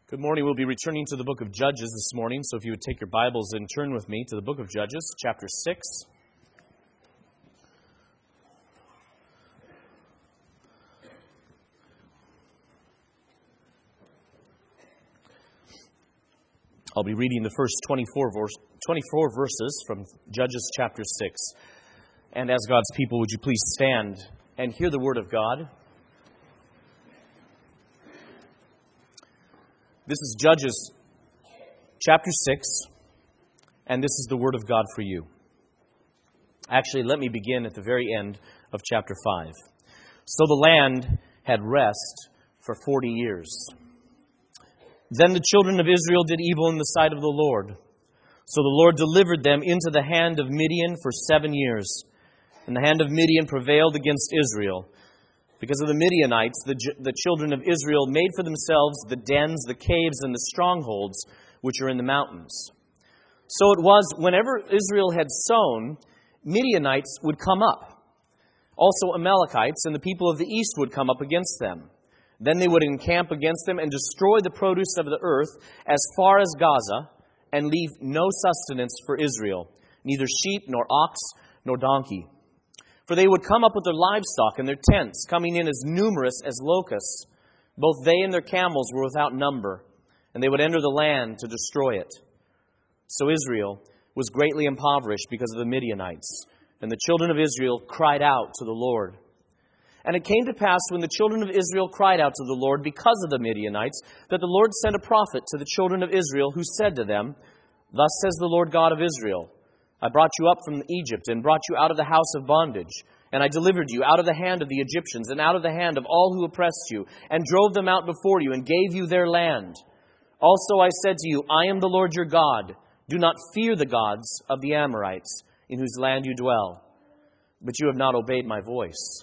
Good morning. We'll be returning to the book of Judges this morning, so if you would take your Bibles and turn with me to the book of Judges, chapter 6. I'll be reading the first 24 verses from Judges chapter 6. And as God's people, would you please stand and hear the word of God? This is Judges chapter 6, and this is the word of God for you. Actually, let me begin at the very end of chapter 5. So the land had rest for 40 years. Then the children of Israel did evil in the sight of the Lord. So the Lord delivered them into the hand of Midian for 7 years. And the hand of Midian prevailed against Israel. Because of the Midianites, the children of Israel made for themselves the dens, the caves, and the strongholds which are in the mountains. So it was, whenever Israel had sown, Midianites would come up. Also Amalekites and the people of the east would come up against them. Then they would encamp against them and destroy the produce of the earth as far as Gaza, and leave no sustenance for Israel, neither sheep, nor ox, nor donkey. For they would come up with their livestock and their tents, coming in as numerous as locusts. Both they and their camels were without number, and they would enter the land to destroy it. So Israel was greatly impoverished because of the Midianites, and the children of Israel cried out to the Lord. And it came to pass, when the children of Israel cried out to the Lord because of the Midianites, that the Lord sent a prophet to the children of Israel, who said to them, Thus says the Lord God of Israel, I brought you up from Egypt and brought you out of the house of bondage. And I delivered you out of the hand of the Egyptians and out of the hand of all who oppressed you, and drove them out before you and gave you their land. Also I said to you, I am the Lord your God. Do not fear the gods of the Amorites, in whose land you dwell. But you have not obeyed my voice.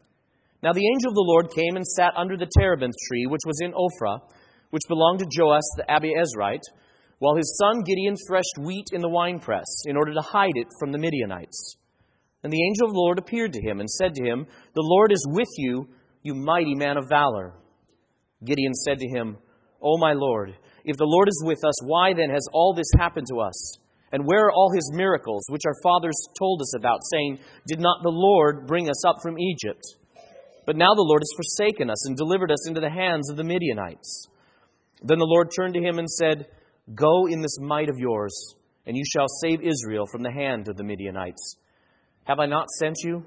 Now the angel of the Lord came and sat under the terebinth tree, which was in Ophrah, which belonged to Joash the Abiezrite, while his son Gideon threshed wheat in the winepress, in order to hide it from the Midianites. And the angel of the Lord appeared to him and said to him, The Lord is with you, you mighty man of valor. Gideon said to him, O my Lord, if the Lord is with us, why then has all this happened to us? And where are all his miracles, which our fathers told us about, saying, Did not the Lord bring us up from Egypt? But now the Lord has forsaken us and delivered us into the hands of the Midianites. Then the Lord turned to him and said, Go in this might of yours, and you shall save Israel from the hand of the Midianites. Have I not sent you?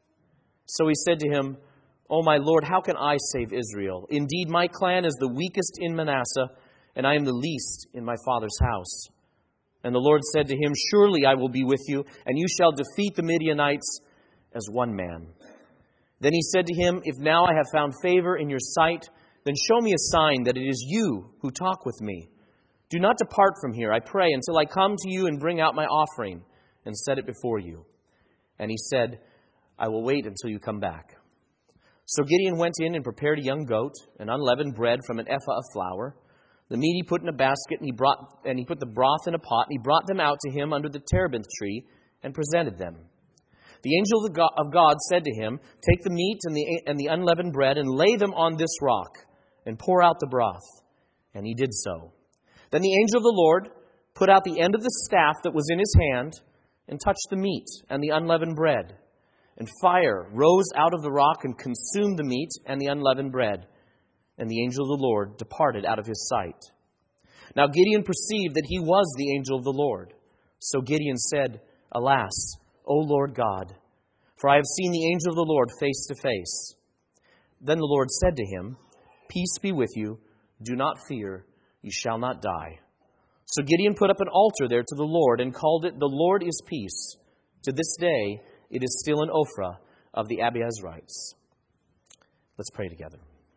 So he said to him, O my Lord, how can I save Israel? Indeed, my clan is the weakest in Manasseh, and I am the least in my father's house. And the Lord said to him, Surely I will be with you, and you shall defeat the Midianites as one man. Then he said to him, If now I have found favor in your sight, then show me a sign that it is you who talk with me. Do not depart from here, I pray, until I come to you and bring out my offering and set it before you. And he said, I will wait until you come back. So Gideon went in and prepared a young goat and unleavened bread from an ephah of flour. The meat he put in a basket, and he put the broth in a pot, and he brought them out to him under the terebinth tree and presented them. The angel of God said to him, Take the meat and the unleavened bread and lay them on this rock and pour out the broth. And he did so. Then the angel of the Lord put out the end of the staff that was in his hand and touched the meat and the unleavened bread. And fire rose out of the rock and consumed the meat and the unleavened bread. And the angel of the Lord departed out of his sight. Now Gideon perceived that he was the angel of the Lord. So Gideon said, Alas, O Lord God, for I have seen the angel of the Lord face to face. Then the Lord said to him, Peace be with you, do not fear, you shall not die. So Gideon put up an altar there to the Lord and called it, The Lord is Peace. To this day it is still in Ophrah of the Abiezrites. Let's pray together.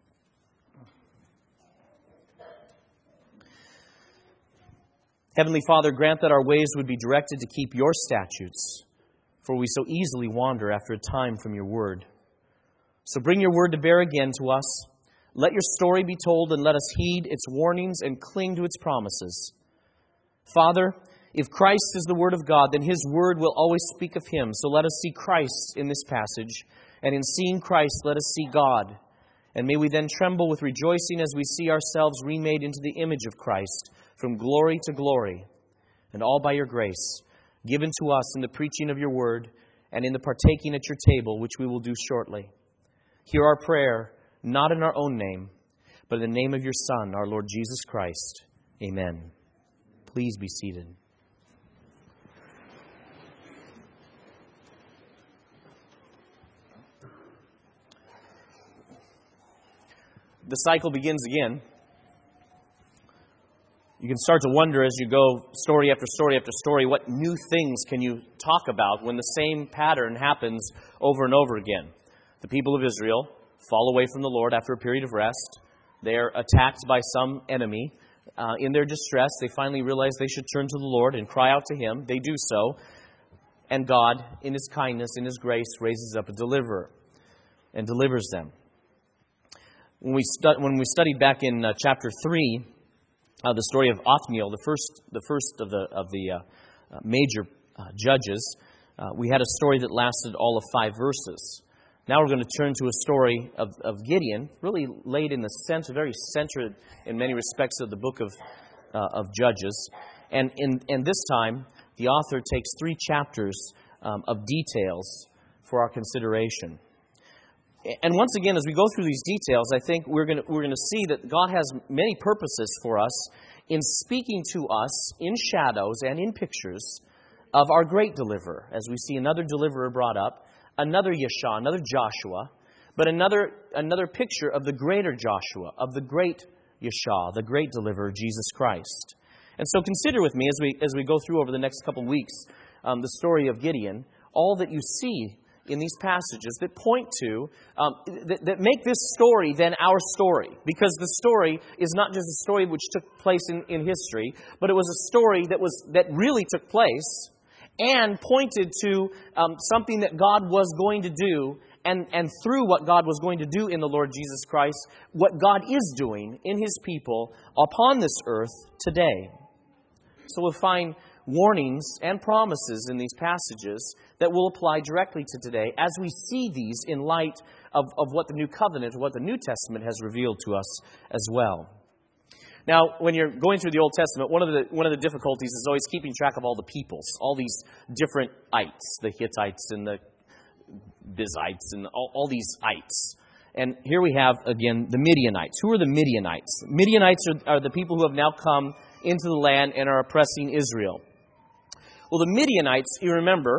Heavenly Father, grant that our ways would be directed to keep your statutes, for we so easily wander after a time from your word. So bring your word to bear again to us. Let your story be told, and let us heed its warnings and cling to its promises. Father, if Christ is the Word of God, then His Word will always speak of Him. So let us see Christ in this passage, and in seeing Christ, let us see God. And may we then tremble with rejoicing as we see ourselves remade into the image of Christ, from glory to glory, and all by your grace, given to us in the preaching of your word and in the partaking at your table, which we will do shortly. Hear our prayer, not in our own name, but in the name of your Son, our Lord Jesus Christ. Amen. Please be seated. The cycle begins again. You can start to wonder as you go story after story after story, what new things can you talk about when the same pattern happens over and over again? The people of Israel fall away from the Lord after a period of rest. They're attacked by some enemy. In their distress, they finally realize they should turn to the Lord and cry out to Him. They do so. And God, in His kindness, in His grace, raises up a deliverer and delivers them. When we studied back in chapter 3, the story of Othniel, the first of the major judges, we had a story that lasted all of 5 verses. Now we're going to turn to a story of Gideon, really laid in the center, very centered in many respects of the book of Judges. And this time, the author takes 3 chapters of details for our consideration. And once again, as we go through these details, I think we're going to see that God has many purposes for us in speaking to us in shadows and in pictures of our great deliverer. As we see another deliverer brought up, another Yeshua, another Joshua, but another picture of the greater Joshua, of the great Yeshua, the great deliverer, Jesus Christ. And so consider with me as we go through over the next couple of weeks the story of Gideon, all that you see in these passages that point to, that make this story then our story. Because the story is not just a story which took place in history, but it was a story that really took place and pointed to something that God was going to do, and through what God was going to do in the Lord Jesus Christ, what God is doing in His people upon this earth today. So we'll find warnings and promises in these passages that will apply directly to today as we see these in light of what the New Covenant, what the New Testament has revealed to us as well. Now, when you're going through the Old Testament, one of the difficulties is always keeping track of all the peoples, all these different ites, the Hittites and the Bizites and all these ites. And here we have, again, the Midianites. Who are the Midianites? Midianites are the people who have now come into the land and are oppressing Israel. Well, the Midianites, you remember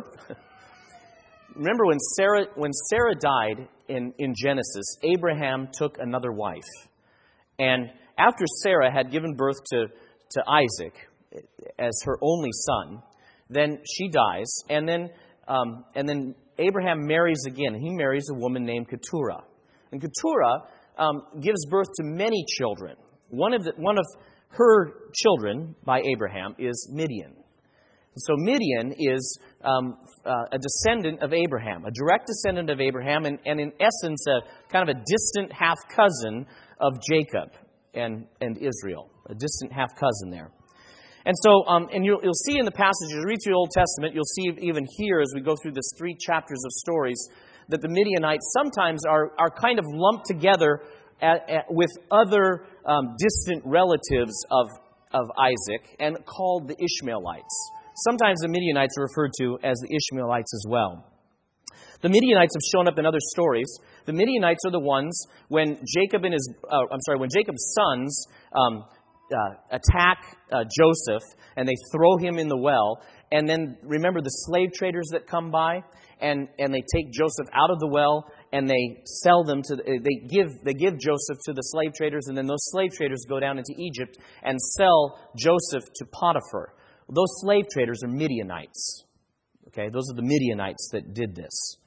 when Sarah died in Genesis, Abraham took another wife. And after Sarah had given birth to Isaac as her only son, then she dies, and then Abraham marries again. He marries a woman named Keturah. And Keturah gives birth to many children. One of her children by Abraham is Midian. So Midian is a descendant of Abraham, a direct descendant of Abraham, and in essence, a kind of a distant half-cousin of Jacob and Israel, a distant half-cousin there. And so, and you'll see in the passages, read through the Old Testament, you'll see even here as we go through this 3 chapters of stories, that the Midianites sometimes are kind of lumped together with other distant relatives of Isaac and called the Ishmaelites. Sometimes the Midianites are referred to as the Ishmaelites as well. The Midianites have shown up in other stories. The Midianites are the ones when Jacob's sons attack Joseph and they throw him in the well. And then remember the slave traders that come by and they take Joseph out of the well and they sell them they give Joseph to the slave traders, and then those slave traders go down into Egypt and sell Joseph to Potiphar. Those slave traders are Midianites. Okay, those are the Midianites that did this.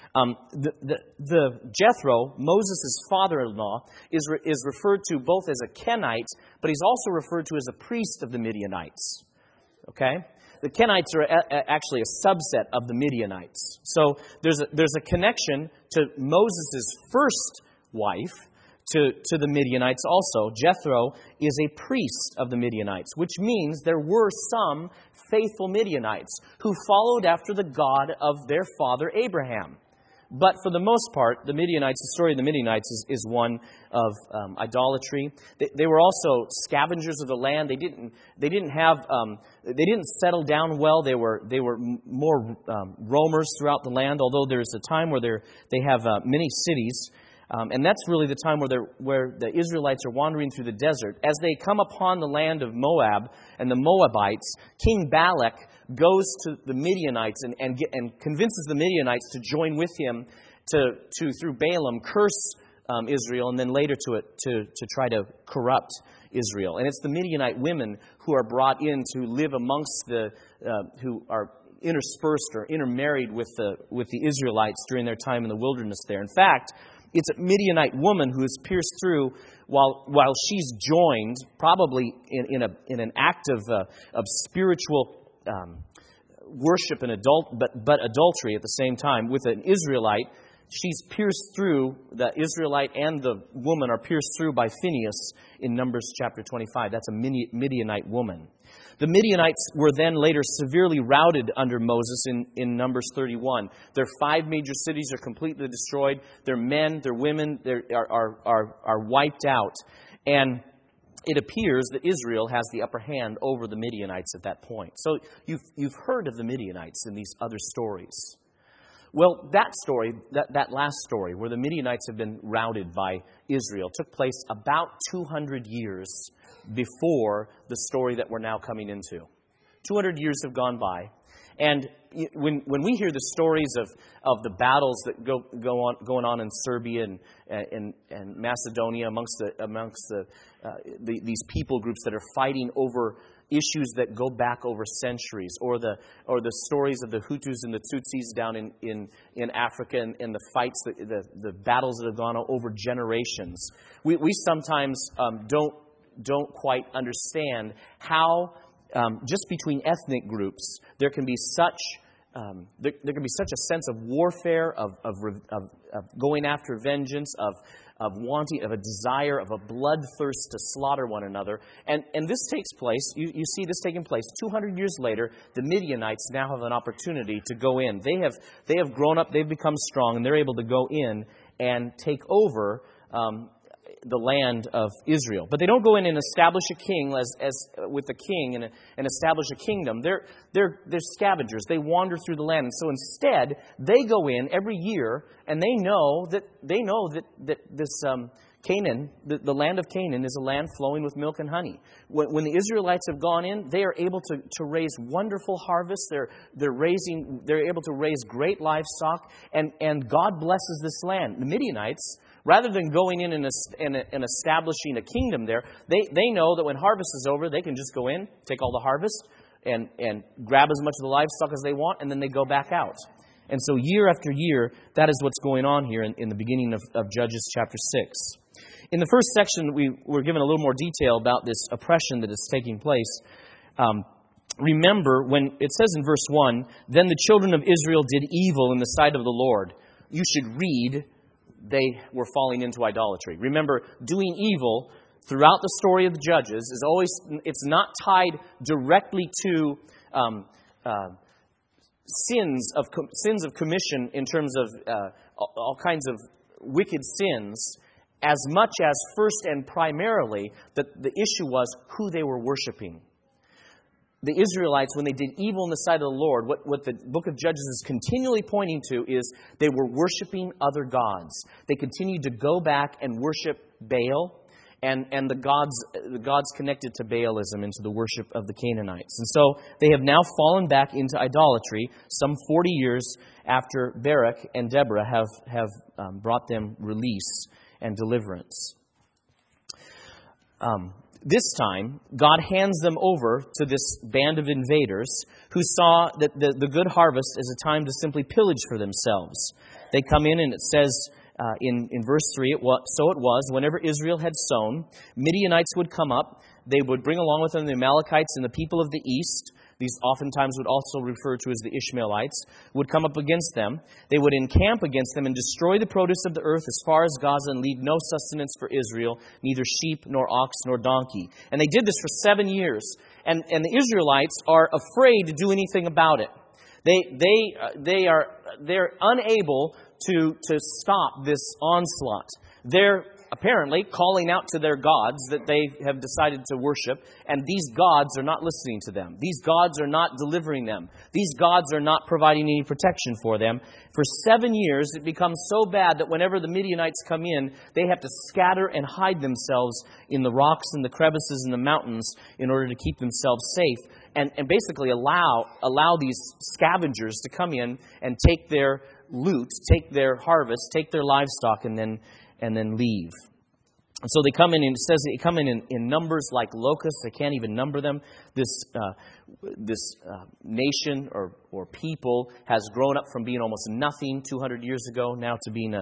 The Jethro, Moses' father-in-law, is referred to both as a Kenite, but he's also referred to as a priest of the Midianites. Okay, the Kenites are actually a subset of the Midianites. So there's a connection to Moses' first wife. To the Midianites also. Jethro is a priest of the Midianites, which means there were some faithful Midianites who followed after the God of their father Abraham. But for the most part, the story of the Midianites is one of idolatry. They were also scavengers of the land. They didn't settle down well. They were more roamers throughout the land. Although there's a time where they have many cities, and that's really the time where the Israelites are wandering through the desert. As they come upon the land of Moab and the Moabites, King Balak goes to the Midianites and convinces the Midianites to join with him to through Balaam curse Israel, and then later to try to corrupt Israel. And it's the Midianite women who are brought in to live amongst who are interspersed or intermarried with the Israelites during their time in the wilderness there. In fact, it's a Midianite woman who is pierced through while she's joined, probably in an act of spiritual worship and but adultery at the same time with an Israelite. She's pierced through, the Israelite and the woman are pierced through by Phinehas in Numbers chapter 25. That's a Midianite woman. The Midianites were then later severely routed under Moses in Numbers 31. Their 5 major cities are completely destroyed. Their men, their women are wiped out. And it appears that Israel has the upper hand over the Midianites at that point. So you've heard of the Midianites in these other stories. Well, that story, that last story, where the Midianites have been routed by Israel, took place about 200 years before the story that we're now coming into. 200 years have gone by. And when we hear the stories of the battles that going on in Serbia and Macedonia amongst these people groups that are fighting over issues that go back over centuries, or the stories of the Hutus and the Tutsis down in Africa and the fights, the battles that have gone on over generations, we sometimes don't quite understand how just between ethnic groups there can be such a sense of warfare, of going after vengeance, of wanting, of a desire, of a bloodthirst to slaughter one another. And this takes place, you see this taking place 200 years later. The Midianites now have an opportunity to go in. They have grown up, they've become strong, and they're able to go in and take over the land of Israel. But they don't go in and establish a king as with the king and establish a kingdom. They're scavengers. They wander through the land. And so instead, they go in every year, and they know that this Canaan, the land of Canaan, is a land flowing with milk and honey. When the Israelites have gone in, they are able to raise wonderful harvests. They're able to raise great livestock, and God blesses this land. The Midianites, rather than going in and establishing a kingdom there, they know that when harvest is over, they can just go in, take all the harvest, and grab as much of the livestock as they want, and then they go back out. And so year after year, that is what's going on here in the beginning of Judges chapter 6. In the first section, we were given a little more detail about this oppression that is taking place. Remember, when it says in verse 1, "Then the children of Israel did evil in the sight of the Lord." You should read, they were falling into idolatry. Remember, doing evil throughout the story of the Judges is always, it's not tied directly to sins of commission in terms of all kinds of wicked sins, as much as first and primarily that the issue was who they were worshiping. The Israelites, when they did evil in the sight of the Lord, what the book of Judges is continually pointing to is they were worshiping other gods. They continued to go back and worship Baal and the gods connected to Baalism, into the worship of the Canaanites. And so they have now fallen back into idolatry some 40 years after Barak and Deborah have brought them release and deliverance. This time, God hands them over to this band of invaders who saw that the good harvest is a time to simply pillage for themselves. They come in, and it says in verse 3, so it was, whenever Israel had sown, Midianites would come up. They would bring along with them the Amalekites and the people of the east. These oftentimes would also refer to as the Ishmaelites, would come up against them. They would encamp against them and destroy the produce of the earth as far as Gaza, and leave no sustenance for Israel, neither sheep nor ox nor donkey. And they did this for 7 years. And the Israelites are afraid to do anything about it. They're unable to stop this onslaught. They're apparently calling out to their gods that they have decided to worship, and these gods are not listening to them. These gods are not delivering them. These gods are not providing any protection for them. For 7 years, it becomes so bad that whenever the Midianites come in, they have to scatter and hide themselves in the rocks and the crevices and the mountains in order to keep themselves safe, and basically allow these scavengers to come in and take their loot, take their harvest, take their livestock, and then leave. And so they come in, and it says they come in numbers like locusts. They can't even number them. This nation or people has grown up from being almost nothing 200 years ago now to being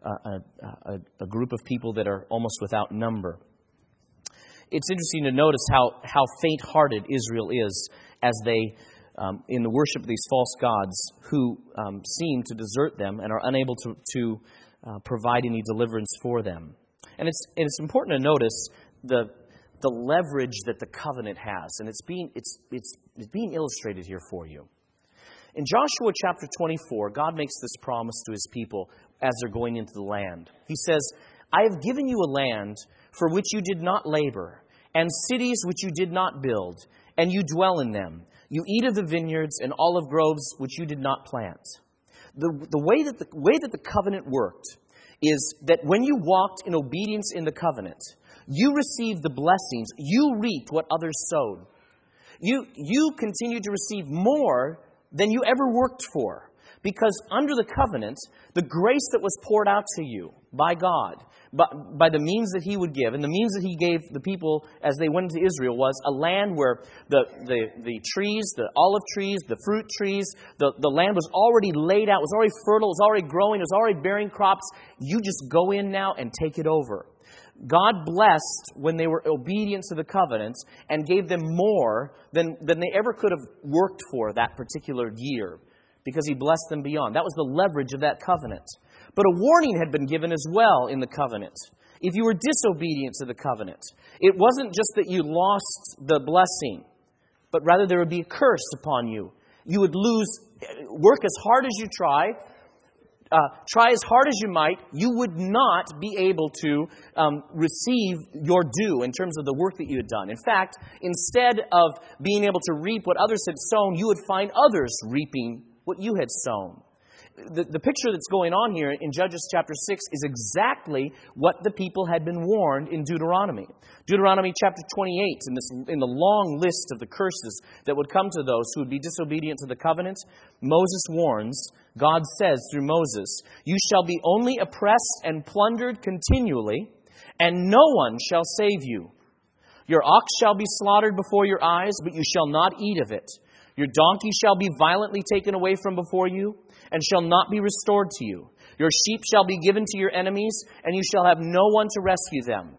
a group of people that are almost without number. It's interesting to notice how faint-hearted Israel is as they, in the worship of these false gods, who seem to desert them and are unable to provide any deliverance for them. And it's important to notice the leverage that the covenant has, and it's being illustrated here for you. In Joshua chapter 24, God makes this promise to His people as they're going into the land. He says, "I have given you a land for which you did not labor, and cities which you did not build, and you dwell in them. You eat of the vineyards and olive groves which you did not plant." The way that the covenant worked is that when you walked in obedience in the covenant, you received the blessings. You reaped what others sowed. You continued to receive more than you ever worked for. Because under the covenant, the grace that was poured out to you by God, by the means that He would give, and the means that He gave the people as they went into Israel, was a land where the trees, the olive trees, the fruit trees, the land was already laid out, was already fertile, was already growing, was already bearing crops. You just go in now and take it over. God blessed when they were obedient to the covenant and gave them more than they ever could have worked for that particular year, because He blessed them beyond. That was the leverage of that covenant. But a warning had been given as well in the covenant. If you were disobedient to the covenant, it wasn't just that you lost the blessing, but rather there would be a curse upon you. You would work as hard as you try as hard as you might, you would not be able to receive your due in terms of the work that you had done. In fact, instead of being able to reap what others had sown, you would find others reaping what you had sown. The picture that's going on here in Judges chapter 6 is exactly what the people had been warned in Deuteronomy. Deuteronomy chapter 28, in the long list of the curses that would come to those who would be disobedient to the covenant, Moses warns, God says through Moses, "You shall be only oppressed and plundered continually, and no one shall save you. Your ox shall be slaughtered before your eyes, but you shall not eat of it. Your donkey shall be violently taken away from before you, and shall not be restored to you. Your sheep shall be given to your enemies, and you shall have no one to rescue them."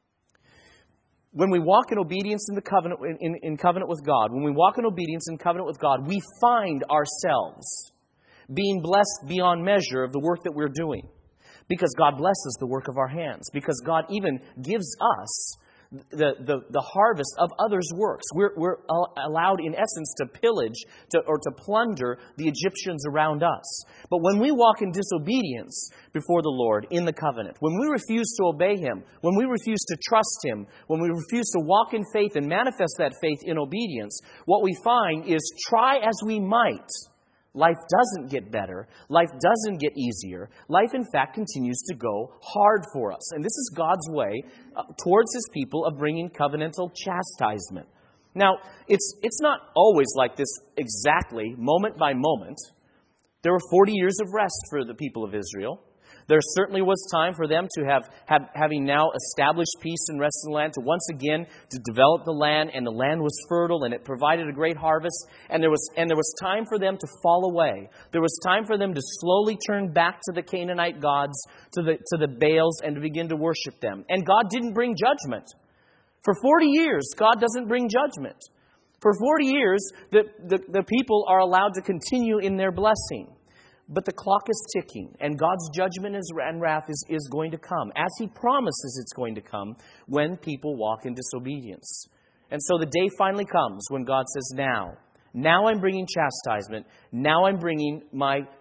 When we walk in obedience in the covenant, in covenant with God, when we walk in obedience in covenant with God, we find ourselves being blessed beyond measure of the work that we're doing. Because God blesses the work of our hands. Because God even gives us the harvest of others' works. We're allowed, in essence, to pillage or to plunder the Egyptians around us. But when we walk in disobedience before the Lord in the covenant, when we refuse to obey Him, when we refuse to trust Him, when we refuse to walk in faith and manifest that faith in obedience, what we find is, try as we might, life doesn't get better. Life doesn't get easier. Life, in fact, continues to go hard for us. And this is God's way towards His people of bringing covenantal chastisement. Now, it's not always like this exactly, moment by moment. There were 40 years of rest for the people of Israel. There certainly was time for them to having now established peace and rest in the land, to once again to develop the land, and the land was fertile and it provided a great harvest. And there was time for them to fall away. There was time for them to slowly turn back to the Canaanite gods, to the Baals, and to begin to worship them. And God didn't bring judgment. For 40 years, God doesn't bring judgment. For 40 years, the people are allowed to continue in their blessing. But the clock is ticking, and God's judgment and wrath is going to come, as He promises it's going to come when people walk in disobedience. And so the day finally comes when God says, now I'm bringing chastisement. Now I'm bringing my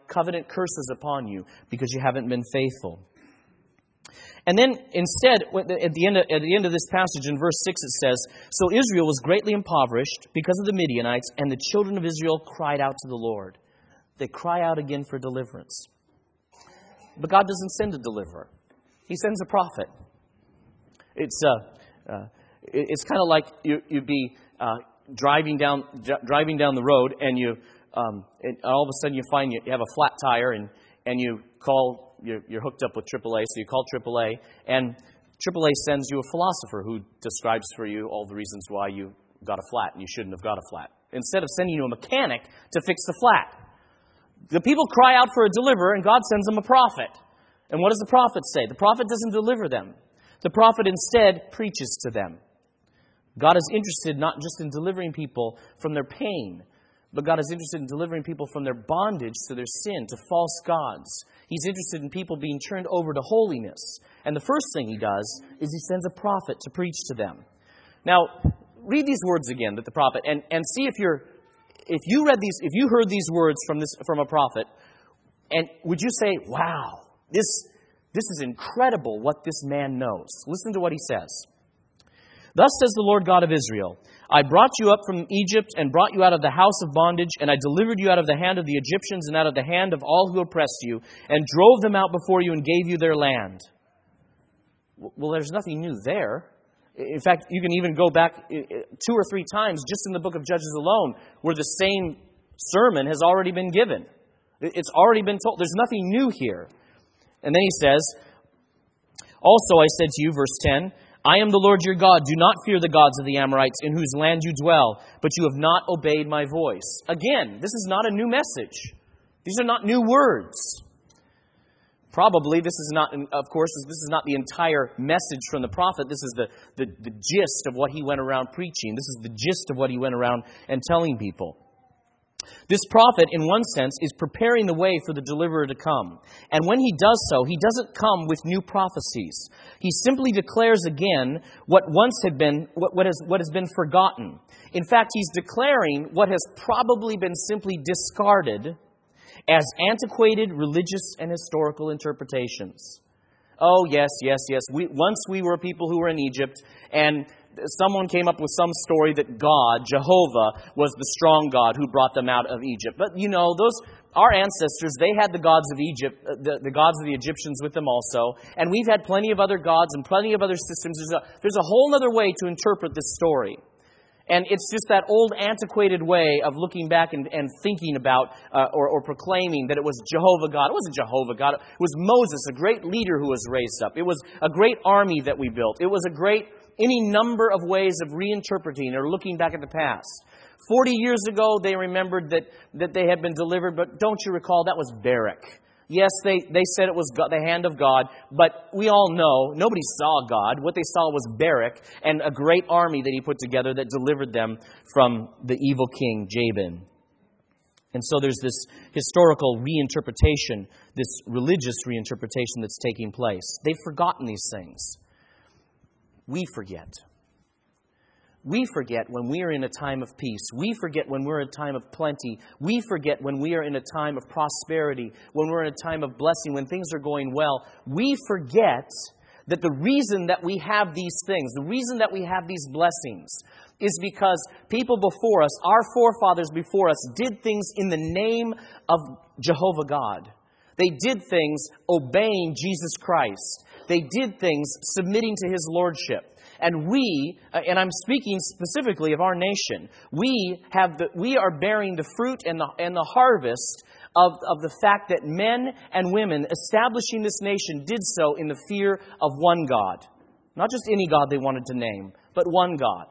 covenant curses upon you because you haven't been faithful. And then instead, at the end of this passage in verse 6 it says, "So Israel was greatly impoverished because of the Midianites, and the children of Israel cried out to the Lord." They cry out again for deliverance. But God doesn't send a deliverer. He sends a prophet. It's kind of like you'd be driving down the road, and and all of a sudden you find you have a flat tire, and you call. You're hooked up with AAA, so you call AAA, and AAA sends you a philosopher who describes for you all the reasons why you got a flat and you shouldn't have got a flat, instead of sending you a mechanic to fix the flat. The people cry out for a deliverer, and God sends them a prophet. And what does the prophet say? The prophet doesn't deliver them. The prophet instead preaches to them. God is interested not just in delivering people from their pain, but God is interested in delivering people from their bondage to their sin, to false gods. He's interested in people being turned over to holiness. And the first thing He does is He sends a prophet to preach to them. Now, read these words again, that the prophet, and see if you heard these words from a prophet, and would you say, "Wow, this is incredible what this man knows." Listen to what he says. "Thus says the Lord God of Israel, I brought you up from Egypt and brought you out of the house of bondage, and I delivered you out of the hand of the Egyptians and out of the hand of all who oppressed you, and drove them out before you and gave you their land." Well, there's nothing new there. In fact, you can even go back 2 or 3 times just in the book of Judges alone where the same sermon has already been given. It's already been told. There's nothing new here. And then he says, "Also I said to you," verse 10, "I am the Lord your God. Do not fear the gods of the Amorites in whose land you dwell, but you have not obeyed my voice." Again, this is not a new message. These are not new words. Probably this is not, of course, this is not the entire message from the prophet. This is the gist of what he went around preaching. This is the gist of what he went around and telling people. This prophet, in one sense, is preparing the way for the deliverer to come. And when he does so, he doesn't come with new prophecies. He simply declares again what once had been, what has been forgotten. In fact, he's declaring what has probably been simply discarded as antiquated religious and historical interpretations. Oh, yes. Once we were people who were in Egypt, and someone came up with some story that God, Jehovah, was the strong God who brought them out of Egypt. But our ancestors, they had the gods of Egypt, the gods of the Egyptians with them also. And we've had plenty of other gods and plenty of other systems. There's a whole other way to interpret this story. And it's just that old antiquated way of looking back and thinking about or proclaiming that it was Jehovah God. It wasn't Jehovah God. It was Moses, a great leader who was raised up. It was a great army that we built. It was any number of ways of reinterpreting or looking back at the past. 40 years ago, they remembered that they had been delivered, but don't you recall, that was Barak. Yes, they said it was God, the hand of God, but we all know, nobody saw God. What they saw was Barak and a great army that he put together that delivered them from the evil king, Jabin. And so there's this historical reinterpretation, this religious reinterpretation that's taking place. They've forgotten these things. We forget. We forget when we are in a time of peace. We forget when we're in a time of plenty. We forget when we are in a time of prosperity, when we're in a time of blessing, when things are going well. We forget that the reason that we have these things, the reason that we have these blessings, is because people before us, our forefathers before us, did things in the name of Jehovah God. They did things obeying Jesus Christ. They did things submitting to His lordship. And we, and I'm speaking specifically of our nation, we are bearing the fruit and the harvest of the fact that men and women establishing this nation did so in the fear of one God. Not just any God they wanted to name, but one God.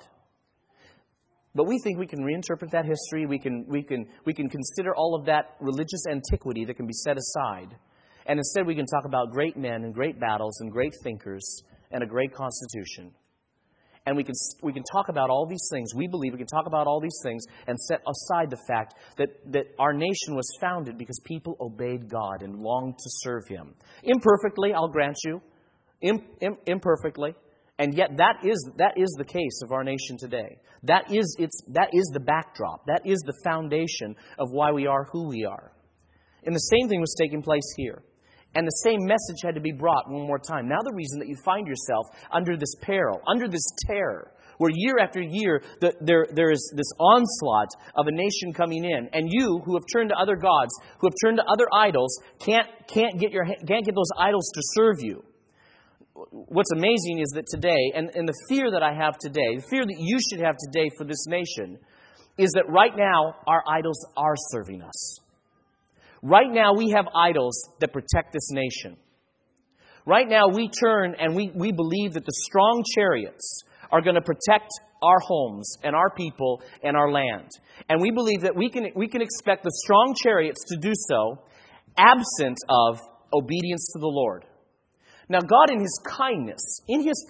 But we think we can reinterpret that history. We can consider all of that religious antiquity that can be set aside. And instead we can talk about great men and great battles and great thinkers and a great constitution. And we can talk about all these things. We believe we can talk about all these things and set aside the fact that our nation was founded because people obeyed God and longed to serve Him. Imperfectly, I'll grant you. Imperfectly. And yet that is the case of our nation today. That is the backdrop. That is the foundation of why we are who we are. And the same thing was taking place here. And the same message had to be brought one more time. Now the reason that you find yourself under this peril, under this terror, where year after year there is this onslaught of a nation coming in, and you who have turned to other gods, who have turned to other idols, can't get those idols to serve you. What's amazing is that today, and the fear that I have today, the fear that you should have today for this nation, is that right now our idols are serving us. Right now we have idols that protect this nation. Right now we turn and we believe that the strong chariots are going to protect our homes and our people and our land. And we believe that we can expect the strong chariots to do so absent of obedience to the Lord. Now God in His kindness,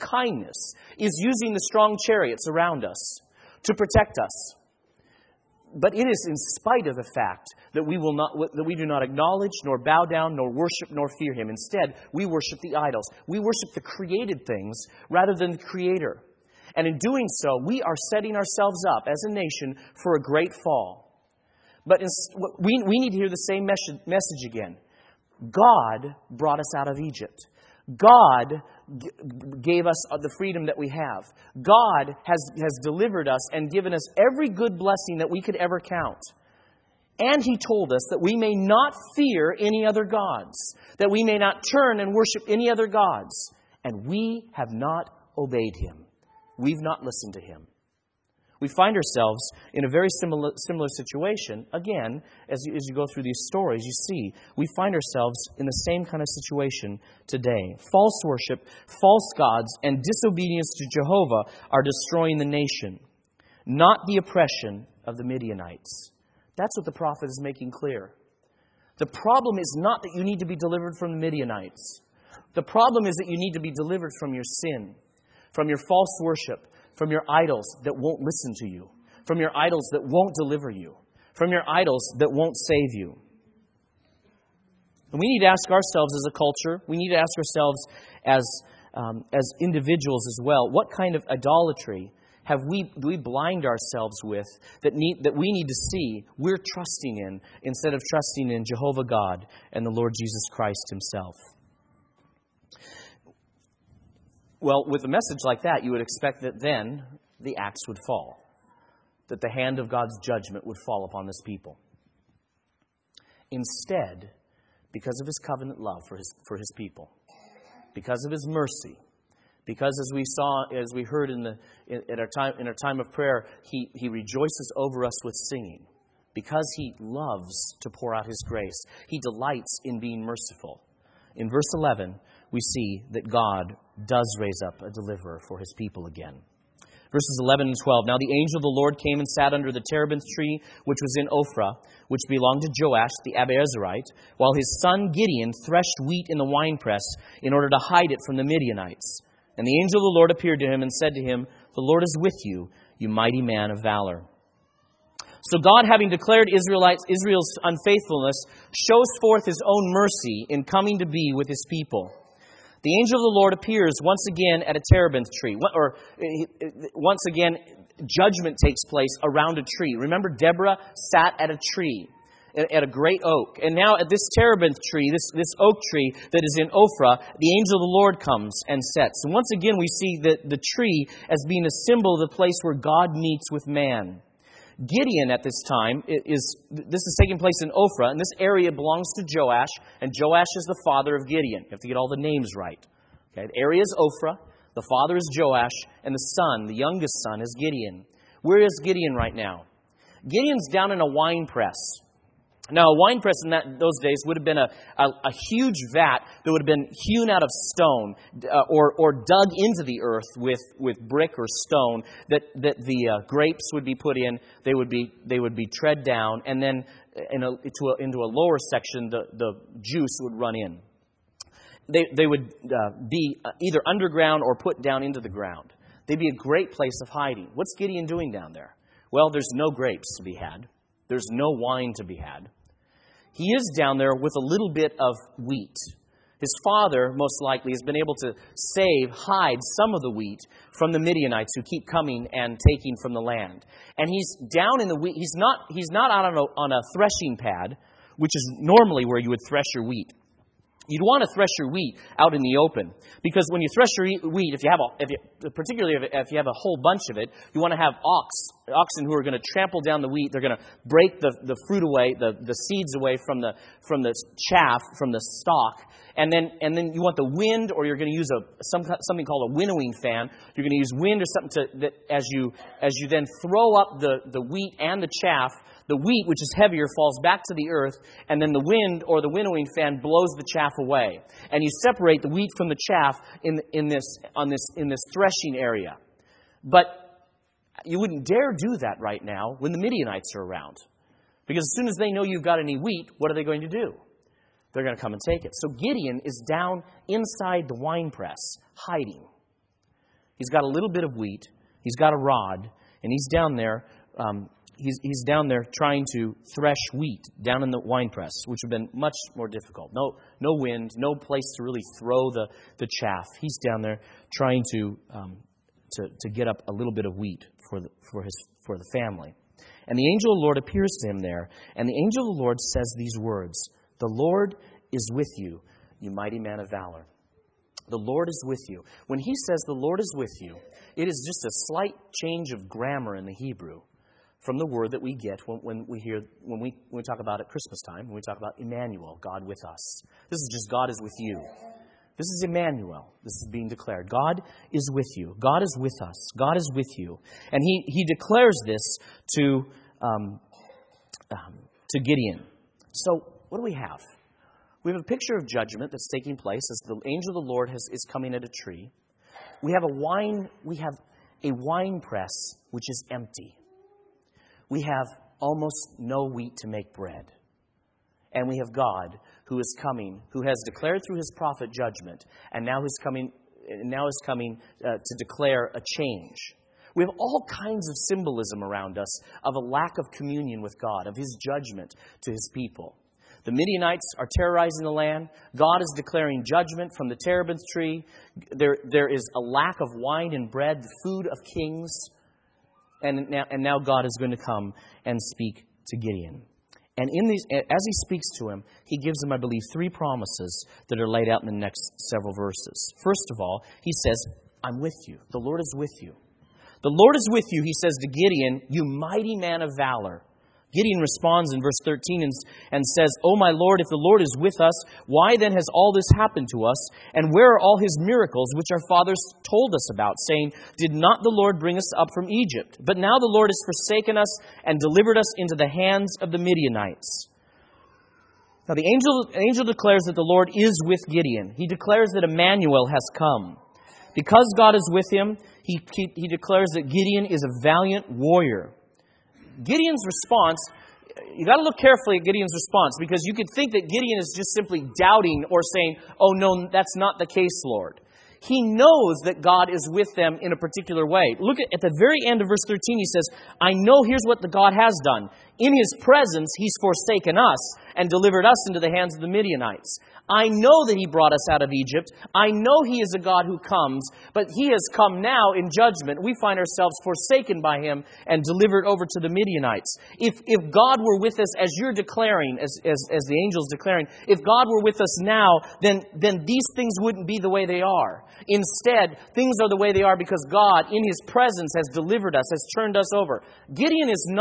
is using the strong chariots around us to protect us. But it is in spite of the fact that we do not acknowledge, nor bow down, nor worship, nor fear Him. Instead, we worship the idols. We worship the created things rather than the Creator. And in doing so, we are setting ourselves up as a nation for a great fall. But we need to hear the same message again. God brought us out of Egypt. God gave us the freedom that we have. God has delivered us and given us every good blessing that we could ever count. And He told us that we may not fear any other gods, that we may not turn and worship any other gods. And we have not obeyed Him. We've not listened to Him. We find ourselves in a very similar situation. Again, as you go through these stories, you see, we find ourselves in the same kind of situation today. False worship, false gods, and disobedience to Jehovah are destroying the nation, not the oppression of the Midianites. That's what the prophet is making clear. The problem is not that you need to be delivered from the Midianites. The problem is that you need to be delivered from your sin, from your false worship, from your idols that won't listen to you, from your idols that won't deliver you, from your idols that won't save you. And we need to ask ourselves as a culture, we need to ask ourselves as individuals as well, what kind of idolatry do we blind ourselves with that we need to see we're trusting in instead of trusting in Jehovah God and the Lord Jesus Christ Himself? Well, with a message like that, you would expect that then the axe would fall, that the hand of God's judgment would fall upon this people. Instead, because of His covenant love for His people, because of His mercy, because as we heard in our time of prayer, He rejoices over us with singing, because He loves to pour out His grace. He delights in being merciful. In verse 11, we see that God does raise up a deliverer for His people again. Verses 11 and 12. Now the angel of the Lord came and sat under the terebinth tree, which was in Ophrah, which belonged to Joash the Abiezrite, while his son Gideon threshed wheat in the winepress in order to hide it from the Midianites. And the angel of the Lord appeared to him and said to him, "The Lord is with you, you mighty man of valor." So God, having declared Israel's unfaithfulness, shows forth His own mercy in coming to be with His people. The angel of the Lord appears once again at a terebinth tree. Once again, judgment takes place around a tree. Remember, Deborah sat at a tree, at a great oak. And now at this terebinth tree, this oak tree that is in Ophrah, the angel of the Lord comes and sits. And once again, we see the tree as being a symbol of the place where God meets with man. Gideon at this time, this is taking place in Ophrah, and this area belongs to Joash, and Joash is the father of Gideon. You have to get all the names right. Okay, the area is Ophrah, the father is Joash, and the son, the youngest son, is Gideon. Where is Gideon right now? Gideon's down in a wine press. Now, a wine press in those days would have been a huge vat that would have been hewn out of stone or dug into the earth with brick or stone that the grapes would be put in. They would be tread down, and then into a lower section the juice would run in. They would be either underground or put down into the ground. They'd be a great place of hiding. What's Gideon doing down there? Well, there's no grapes to be had. There's no wine to be had. He is down there with a little bit of wheat. His father, most likely, has been able to hide some of the wheat from the Midianites who keep coming and taking from the land. And he's down in the wheat. He's not out on a threshing pad which is normally where you would thresh your wheat. You'd want to thresh your wheat out in the open, because when you thresh your wheat, particularly if you have a whole bunch of it, you want to have oxen who are going to trample down the wheat. They're going to break the fruit away, the seeds away from the chaff, from the stalk, and then you want the wind, or you're going to use something called a winnowing fan. You're going to use wind or something that as you then throw up the wheat and the chaff. The wheat, which is heavier, falls back to the earth, and then the wind or the winnowing fan blows the chaff away. And you separate the wheat from the chaff in this threshing area. But you wouldn't dare do that right now when the Midianites are around. Because as soon as they know you've got any wheat, what are they going to do? They're going to come and take it. So Gideon is down inside the winepress, hiding. He's got a little bit of wheat. He's got a rod, and he's down there. He's down there trying to thresh wheat down in the winepress, which would have been much more difficult. No wind, no place to really throw the chaff. He's down there trying to get up a little bit of wheat for the family. And the angel of the Lord appears to him there, and the angel of the Lord says these words: "The Lord is with you, you mighty man of valor." The Lord is with you. When he says the Lord is with you, it is just a slight change of grammar in the Hebrew from the word that we get when we talk about at Christmas time, when we talk about Emmanuel, God with us. This is just God is with you. This is Emmanuel. This is being declared. God is with you. God is with us. God is with you. And he declares this to Gideon. So what do we have? We have a picture of judgment that's taking place as the angel of the Lord is coming at a tree. We have a wine press which is empty. We have almost no wheat to make bread. And we have God who is coming, who has declared through his prophet judgment, and now is coming to declare a change. We have all kinds of symbolism around us of a lack of communion with God, of his judgment to his people. The Midianites are terrorizing the land. God is declaring judgment from the terebinth tree. There is a lack of wine and bread, the food of kings. And now God is going to come and speak to Gideon. And as he speaks to him, he gives him, I believe, 3 promises that are laid out in the next several verses. First of all, he says, "I'm with you. The Lord is with you." The Lord is with you, he says to Gideon, "you mighty man of valor." Gideon responds in verse 13 and says, "O my Lord, if the Lord is with us, why then has all this happened to us? And where are all his miracles which our fathers told us about, saying, did not the Lord bring us up from Egypt? But now the Lord has forsaken us and delivered us into the hands of the Midianites." Now the angel declares that the Lord is with Gideon. He declares that Emmanuel has come. Because God is with him, he declares that Gideon is a valiant warrior. Gideon's response, you got to look carefully at Gideon's response, because you could think that Gideon is just simply doubting or saying, "Oh no, that's not the case, Lord." He knows that God is with them in a particular way. Look at the very end of verse 13, he says, "I know here's what the God has done. In his presence, he's forsaken us and delivered us into the hands of the Midianites. I know that he brought us out of Egypt. I know he is a God who comes, but he has come now in judgment. We find ourselves forsaken by him and delivered over to the Midianites." If God were with us, as you're declaring, as the angel's declaring, if God were with us now, then these things wouldn't be the way they are. Instead, things are the way they are because God, in his presence, has delivered us, has turned us over. Gideon is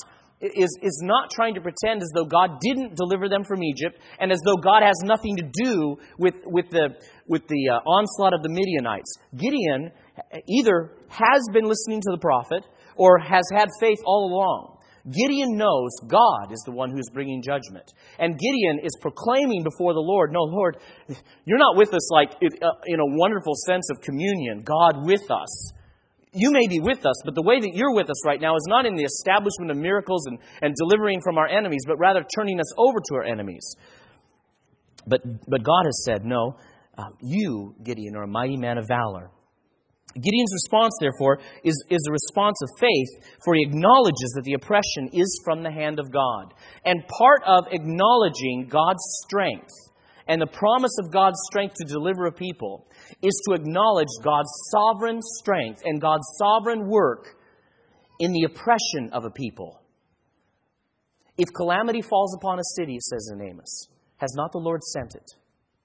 not trying to pretend as though God didn't deliver them from Egypt, and as though God has nothing to do with the onslaught of the Midianites. Gideon either has been listening to the prophet or has had faith all along. Gideon knows God is the one who is bringing judgment. And Gideon is proclaiming before the Lord, "No, Lord, you're not with us like in a wonderful sense of communion, God with us. You may be with us, but the way that you're with us right now is not in the establishment of miracles and delivering from our enemies, but rather turning us over to our enemies." But God has said, "No, you, Gideon, are a mighty man of valor." Gideon's response, therefore, is a response of faith, for he acknowledges that the oppression is from the hand of God. And part of acknowledging God's strength and the promise of God's strength to deliver a people is to acknowledge God's sovereign strength and God's sovereign work in the oppression of a people. If calamity falls upon a city, it says in Amos, has not the Lord sent it?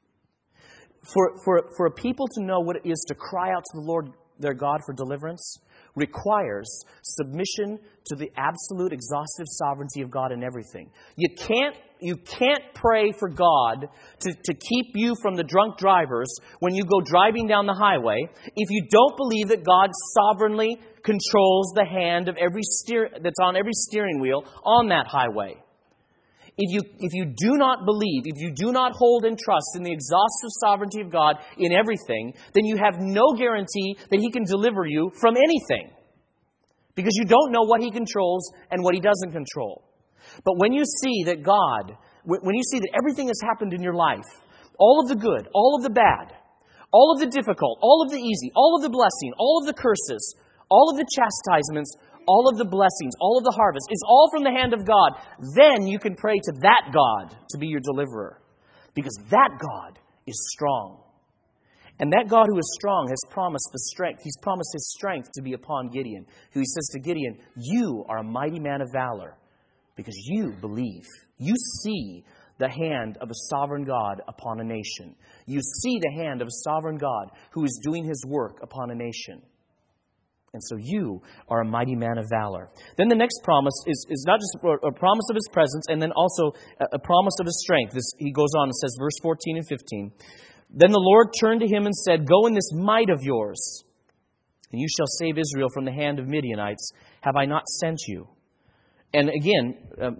For a people to know what it is to cry out to the Lord their God for deliverance requires submission to the absolute exhaustive sovereignty of God in everything. You can't pray for God to keep you from the drunk drivers when you go driving down the highway if you don't believe that God sovereignly controls the hand of that's on every steering wheel on that highway. If you do not believe, if you do not hold and trust in the exhaustive sovereignty of God in everything, then you have no guarantee that He can deliver you from anything. Because you don't know what He controls and what He doesn't control. But when you see that God, when you see that everything has happened in your life, all of the good, all of the bad, all of the difficult, all of the easy, all of the blessing, all of the curses, all of the chastisements, all of the blessings, all of the harvest is all from the hand of God, then you can pray to that God to be your deliverer. Because that God is strong. And that God who is strong has promised the strength. He's promised His strength to be upon Gideon. Who He says to Gideon, you are a mighty man of valor because you believe. You see the hand of a sovereign God upon a nation. You see the hand of a sovereign God who is doing His work upon a nation. And so you are a mighty man of valor. Then the next promise is not just a promise of His presence, and then also a promise of His strength. He goes on and says, verse 14 and 15, then the Lord turned to him and said, go in this might of yours, and you shall save Israel from the hand of Midianites. Have I not sent you? And again,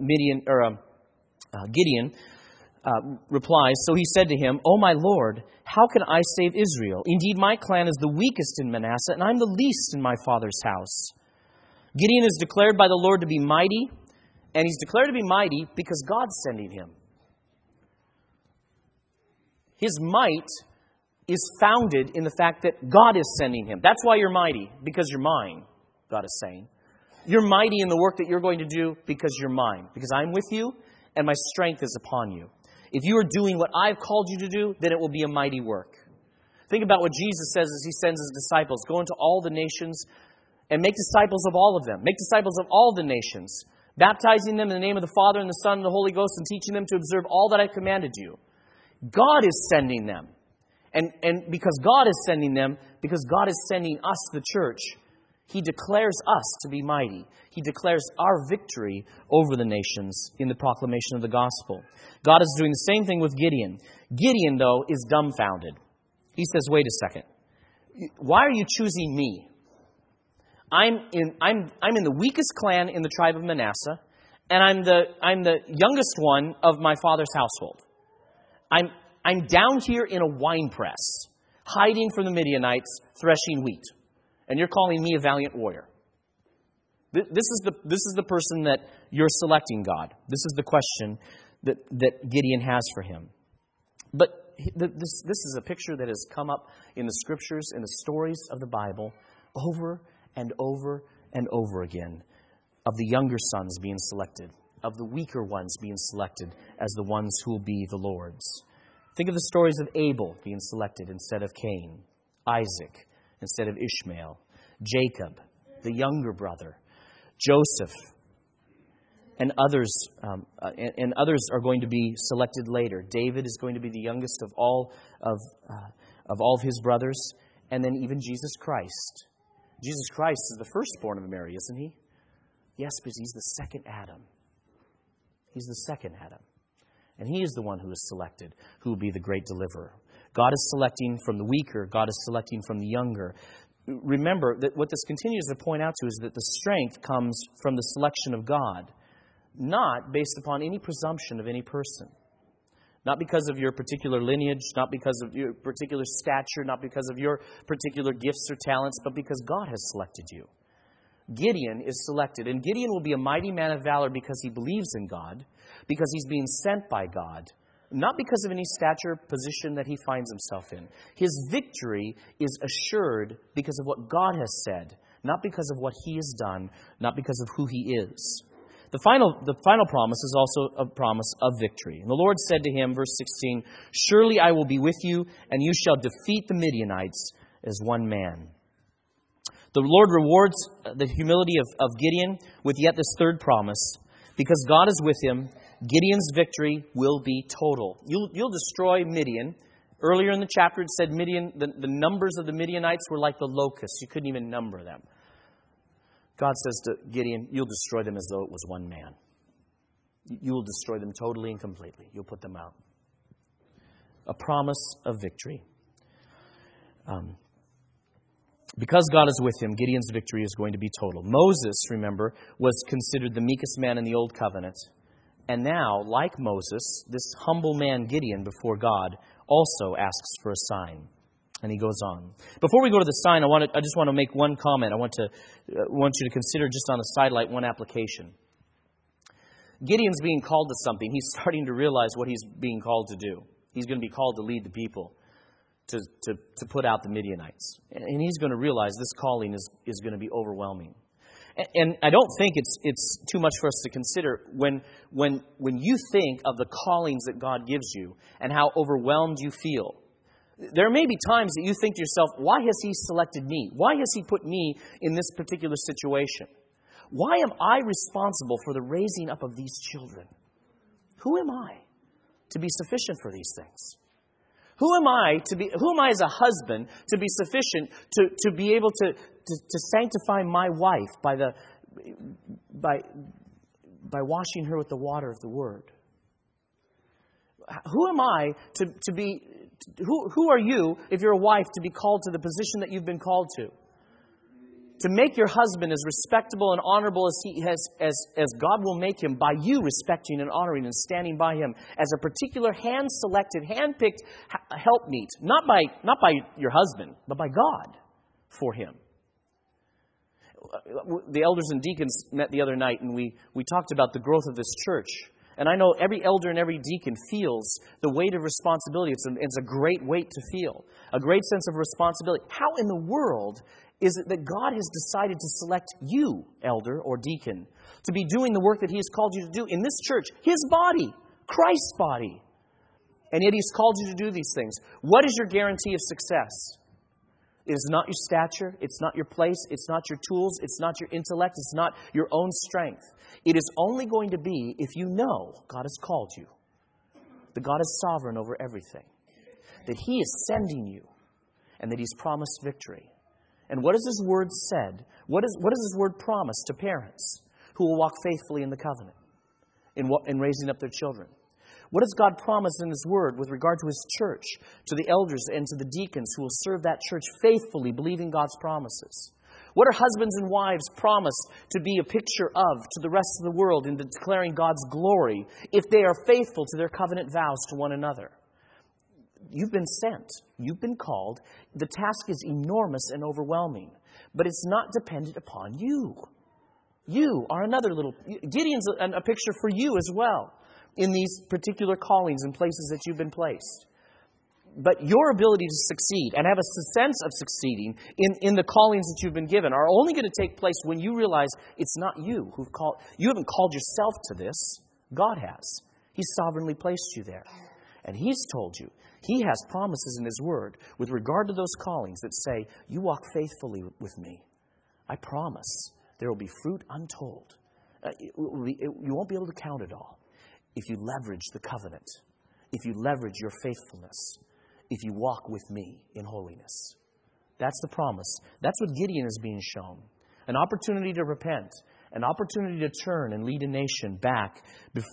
Gideon replies, so he said to him, O my Lord, how can I save Israel? Indeed, my clan is the weakest in Manasseh, and I'm the least in my father's house. Gideon is declared by the Lord to be mighty, and he's declared to be mighty because God's sending him. His might is founded in the fact that God is sending him. That's why you're mighty, because you're mine, God is saying. You're mighty in the work that you're going to do because you're mine, because I'm with you and my strength is upon you. If you are doing what I've called you to do, then it will be a mighty work. Think about what Jesus says as He sends His disciples. Go into all the nations and make disciples of all of them. Make disciples of all the nations, baptizing them in the name of the Father and the Son and the Holy Ghost and teaching them to observe all that I've commanded you. God is sending them. And because God is sending them, because God is sending us, the church, He declares us to be mighty. He declares our victory over the nations in the proclamation of the gospel. God is doing the same thing with Gideon. Gideon, though, is dumbfounded. He says, wait a second. Why are you choosing me? I'm in the weakest clan in the tribe of Manasseh, and I'm the youngest one of my father's household. I'm down here in a wine press, hiding from the Midianites, threshing wheat. And you're calling me a valiant warrior. This is the person that you're selecting, God. This is the question that Gideon has for him. But this is a picture that has come up in the Scriptures, in the stories of the Bible, over and over and over again, of the younger sons being selected, of the weaker ones being selected as the ones who will be the Lord's. Think of the stories of Abel being selected instead of Cain, Isaac instead of Ishmael, Jacob, the younger brother, Joseph, and others are going to be selected later. David is going to be the youngest of all of his brothers, and then even Jesus Christ. Jesus Christ is the firstborn of Mary, isn't He? Yes, but He's the second Adam. He's the second Adam. And He is the one who is selected, who will be the great deliverer. God is selecting from the weaker. God is selecting from the younger. Remember that what this continues to point out to is that the strength comes from the selection of God, not based upon any presumption of any person. Not because of your particular lineage, not because of your particular stature, not because of your particular gifts or talents, but because God has selected you. Gideon is selected, and Gideon will be a mighty man of valor because he believes in God, because he's being sent by God, not because of any stature, position that he finds himself in. His victory is assured because of what God has said, not because of what he has done, not because of who he is. The final promise is also a promise of victory. And the Lord said to him, verse 16, "Surely I will be with you, and you shall defeat the Midianites as one man." The Lord rewards the humility of Gideon with yet this third promise. Because God is with him, Gideon's victory will be total. You'll destroy Midian. Earlier in the chapter it said Midian, the numbers of the Midianites were like the locusts. You couldn't even number them. God says to Gideon, you'll destroy them as though it was one man. You will destroy them totally and completely. You'll put them out. A promise of victory. Because God is with him, Gideon's victory is going to be total. Moses, remember, was considered the meekest man in the Old Covenant. And now, like Moses, this humble man Gideon before God also asks for a sign. And he goes on. Before we go to the sign, I just want to make one comment. I want you to consider just on a sidelight one application. Gideon's being called to something. He's starting to realize what he's being called to do. He's going to be called to lead the people, to put out the Midianites. And he's going to realize this calling is going to be overwhelming. And I don't think it's too much for us to consider when you think of the callings that God gives you and how overwhelmed you feel. There may be times that you think to yourself, why has he selected me? Why has he put me in this particular situation? Why am I responsible for the raising up of these children? Who am I to be sufficient for these things? Who am I as a husband to be sufficient to be able to sanctify my wife by washing her with the water of the Word? Who am I to be? Who are you, if you're a wife, to be called to the position that you've been called to? To make your husband as respectable and honorable as God will make him by you respecting and honoring and standing by him as a particular hand-selected, hand-picked helpmeet, not by your husband, but by God for him. The elders and deacons met the other night, and we talked about the growth of this church. And I know every elder and every deacon feels the weight of responsibility. It's a great weight to feel, a great sense of responsibility. How in the world is it that God has decided to select you, elder or deacon, to be doing the work that he has called you to do in this church, his body, Christ's body? And yet he's called you to do these things. What is your guarantee of success? It is not your stature. It's not your place. It's not your tools. It's not your intellect. It's not your own strength. It is only going to be if you know God has called you, that God is sovereign over everything, that he is sending you, and that he's promised victory. And what has his word said? What is his word promised to parents who will walk faithfully in the covenant, in raising up their children? What has God promised in his word with regard to his church, to the elders and to the deacons who will serve that church faithfully, believing God's promises? What are husbands and wives promised to be a picture of to the rest of the world in declaring God's glory if they are faithful to their covenant vows to one another? You've been sent. You've been called. The task is enormous and overwhelming, but it's not dependent upon you. You are another little... Gideon's a picture for you as well in these particular callings and places that you've been placed. But your ability to succeed and have a sense of succeeding in the callings that you've been given are only going to take place when you realize it's not you who've called. You haven't called yourself to this. God has. He's sovereignly placed you there. And he's told you. He has promises in his word with regard to those callings that say, you walk faithfully with me. I promise there will be fruit untold. You won't be able to count it all if you leverage the covenant, if you leverage your faithfulness, if you walk with me in holiness. That's the promise. That's what Gideon is being shown. An opportunity to repent, an opportunity to turn and lead a nation back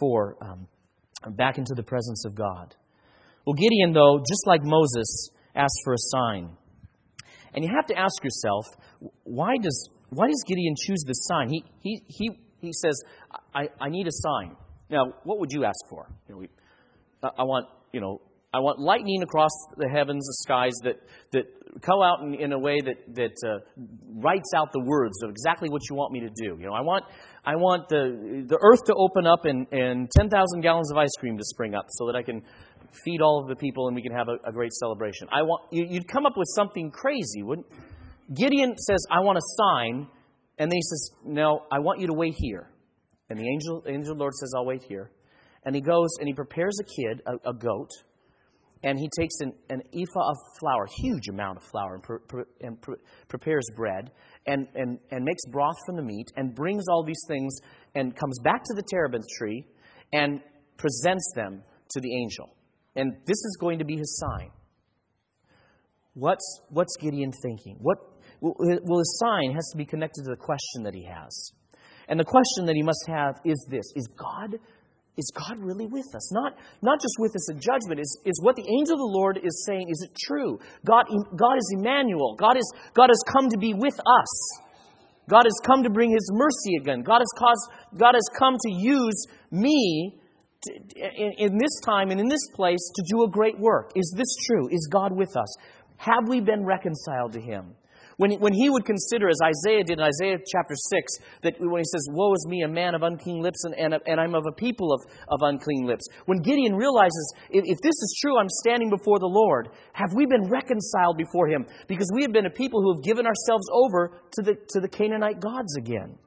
into the presence of God. Well, Gideon, though, just like Moses, asked for a sign. And you have to ask yourself, why does Gideon choose this sign? He says, I need a sign. Now, what would you ask for? I want lightning across the heavens, the skies that come out in a way that writes out the words of exactly what you want me to do. I want the earth to open up and 10,000 gallons of ice cream to spring up so that I can feed all of the people and we can have a great celebration. You'd come up with something crazy, wouldn't? Gideon says, I want a sign, and then he says, no, I want you to wait here. And the angel of the Lord says, I'll wait here. And he goes and he prepares a kid, a goat, and he takes an ephah of flour, huge amount of flour, and prepares bread. and makes broth from the meat and brings all these things and comes back to the terebinth tree and presents them to the angel. And this is going to be his sign. What's Gideon thinking? Well, his sign has to be connected to the question that he has. And the question that he must have is this: Is God really with us? Not just with us in judgment. Is what the angel of the Lord is saying, is it true? God is Emmanuel. God has come to be with us. God has come to bring His mercy again. God has come to use me in this time and in this place to do a great work. Is this true? Is God with us? Have we been reconciled to Him? When he would consider, as Isaiah did in Isaiah chapter 6, that when he says, "Woe is me, a man of unclean lips, and I'm of a people of unclean lips." When Gideon realizes, if this is true, I'm standing before the Lord, have we been reconciled before Him? Because we have been a people who have given ourselves over to the Canaanite gods again.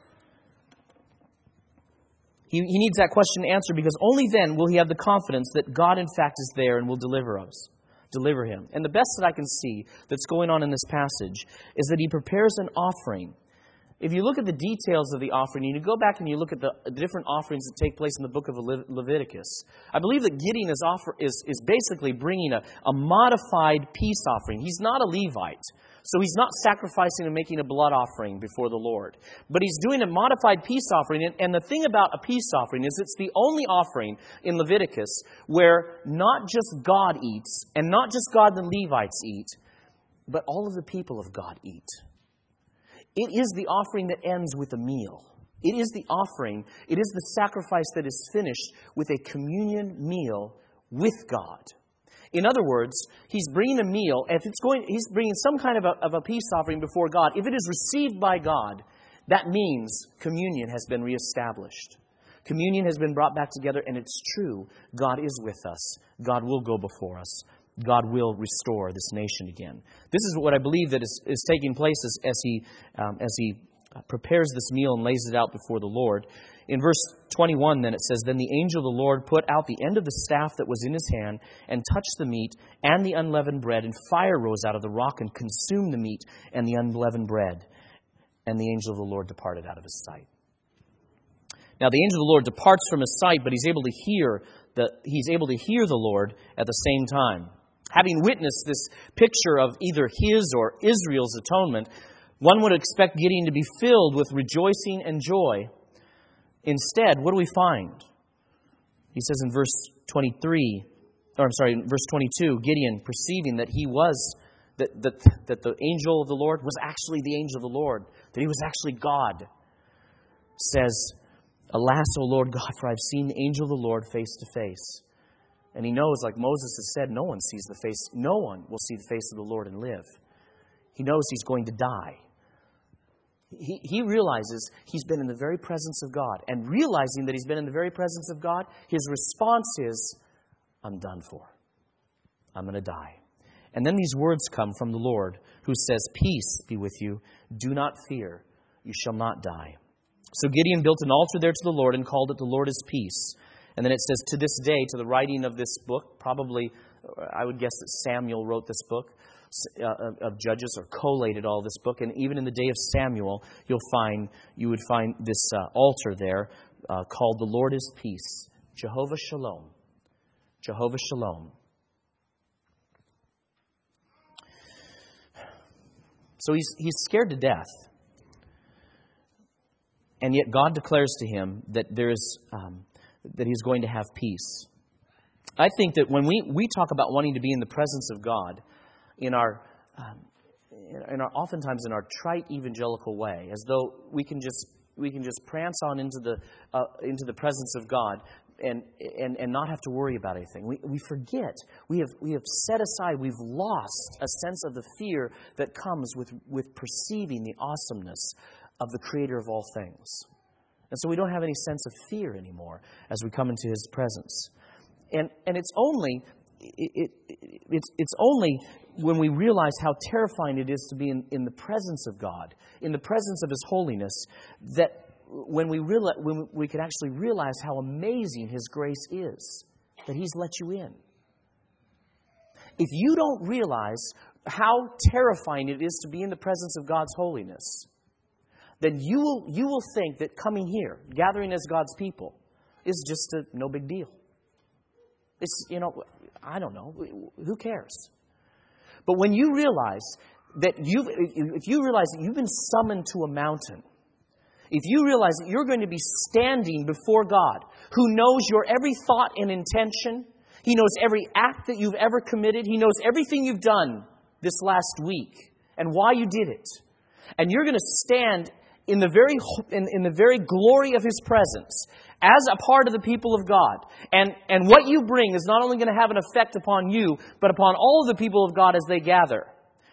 He needs that question answered, because only then will he have the confidence that God in fact is there and will deliver him. And the best that I can see that's going on in this passage is that he prepares an offering. If you look at the details of the offering, and you go back and you look at the different offerings that take place in the book of Leviticus, I believe that Gideon is basically bringing a modified peace offering. He's not a Levite, so he's not sacrificing and making a blood offering before the Lord. But he's doing a modified peace offering. And the thing about a peace offering is it's the only offering in Leviticus where not just God eats, and not just God and the Levites eat, but all of the people of God eat. It is the offering that ends with a meal. It is the offering, it is the sacrifice that is finished with a communion meal with God. In other words, he's bringing a meal. He's bringing some kind of a peace offering before God. If it is received by God, that means communion has been reestablished. Communion has been brought back together, and it's true. God is with us. God will go before us. God will restore this nation again. This is what I believe that is taking place as he prepares this meal and lays it out before the Lord. In verse 21, then it says, "Then the angel of the Lord put out the end of the staff that was in his hand and touched the meat and the unleavened bread, and fire rose out of the rock and consumed the meat and the unleavened bread. And the angel of the Lord departed out of his sight." Now the angel of the Lord departs from his sight, but he's able to hear the Lord at the same time. Having witnessed this picture of either his or Israel's atonement, one would expect Gideon to be filled with rejoicing and joy. Instead, what do we find? He says in verse 22, Gideon, perceiving that that the angel of the Lord was actually the angel of the Lord, that he was actually God, says, "Alas, O Lord God, for I've seen the angel of the Lord face to face." And he knows, like Moses has said, no one will see the face of the Lord and live. He knows he's going to die. He realizes he's been in the very presence of God. And realizing that he's been in the very presence of God, his response is, "I'm done for. I'm going to die." And then these words come from the Lord, who says, "Peace be with you. Do not fear. You shall not die." So Gideon built an altar there to the Lord and called it "The Lord is Peace." And then it says, to this day, to the writing of this book, probably, I would guess that Samuel wrote this book of Judges, or collated all this book. And even in the day of Samuel, you would find this altar there called "The Lord is Peace." Jehovah Shalom. Jehovah Shalom. So he's scared to death. And yet God declares to him that that he's going to have peace. I think that when we talk about wanting to be in the presence of God, oftentimes in our trite evangelical way, as though we can just prance on into the presence of God and not have to worry about anything. We forget. We have set aside. We've lost a sense of the fear that comes with perceiving the awesomeness of the Creator of all things. And so we don't have any sense of fear anymore as we come into His presence. And it's only when we realize how terrifying it is to be in the presence of God, in the presence of His holiness, that when we can actually realize how amazing His grace is, that He's let you in. If you don't realize how terrifying it is to be in the presence of God's holiness, then you will think that coming here, gathering as God's people, is just no big deal. It's, I don't know. Who cares? But when you realize that if you realize that you've been summoned to a mountain, if you realize that you're going to be standing before God, who knows your every thought and intention, He knows every act that you've ever committed, He knows everything you've done this last week and why you did it, and you're going to stand in the very glory of His presence as a part of the people of God. And what you bring is not only going to have an effect upon you, but upon all of the people of God as they gather.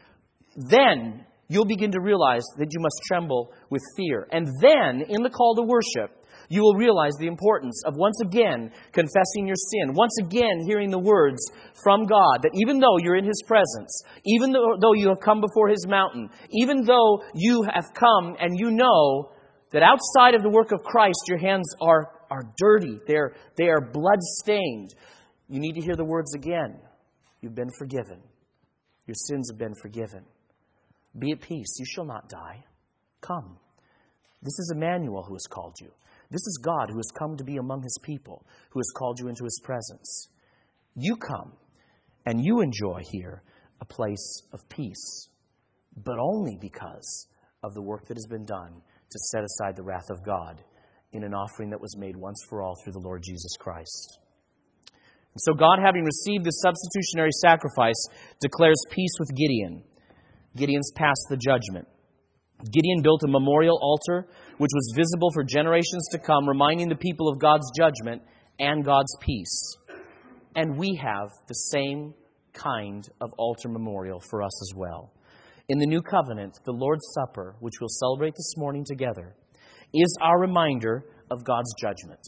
Then you'll begin to realize that you must tremble with fear. And then, in the call to worship, you will realize the importance of once again confessing your sin, once again hearing the words from God that even though you're in His presence, even though you have come before His mountain, even though you have come and you know that outside of the work of Christ your hands are dirty, they are blood-stained, you need to hear the words again. You've been forgiven. Your sins have been forgiven. Be at peace. You shall not die. Come. This is Emmanuel who has called you. This is God who has come to be among His people, who has called you into His presence. You come and you enjoy here a place of peace, but only because of the work that has been done to set aside the wrath of God in an offering that was made once for all through the Lord Jesus Christ. And so God, having received the substitutionary sacrifice, declares peace with Gideon. Gideon's passed the judgment. Gideon built a memorial altar which was visible for generations to come, reminding the people of God's judgment and God's peace. And we have the same kind of altar memorial for us as well. In the New Covenant, the Lord's Supper, which we'll celebrate this morning together, is our reminder of God's judgment.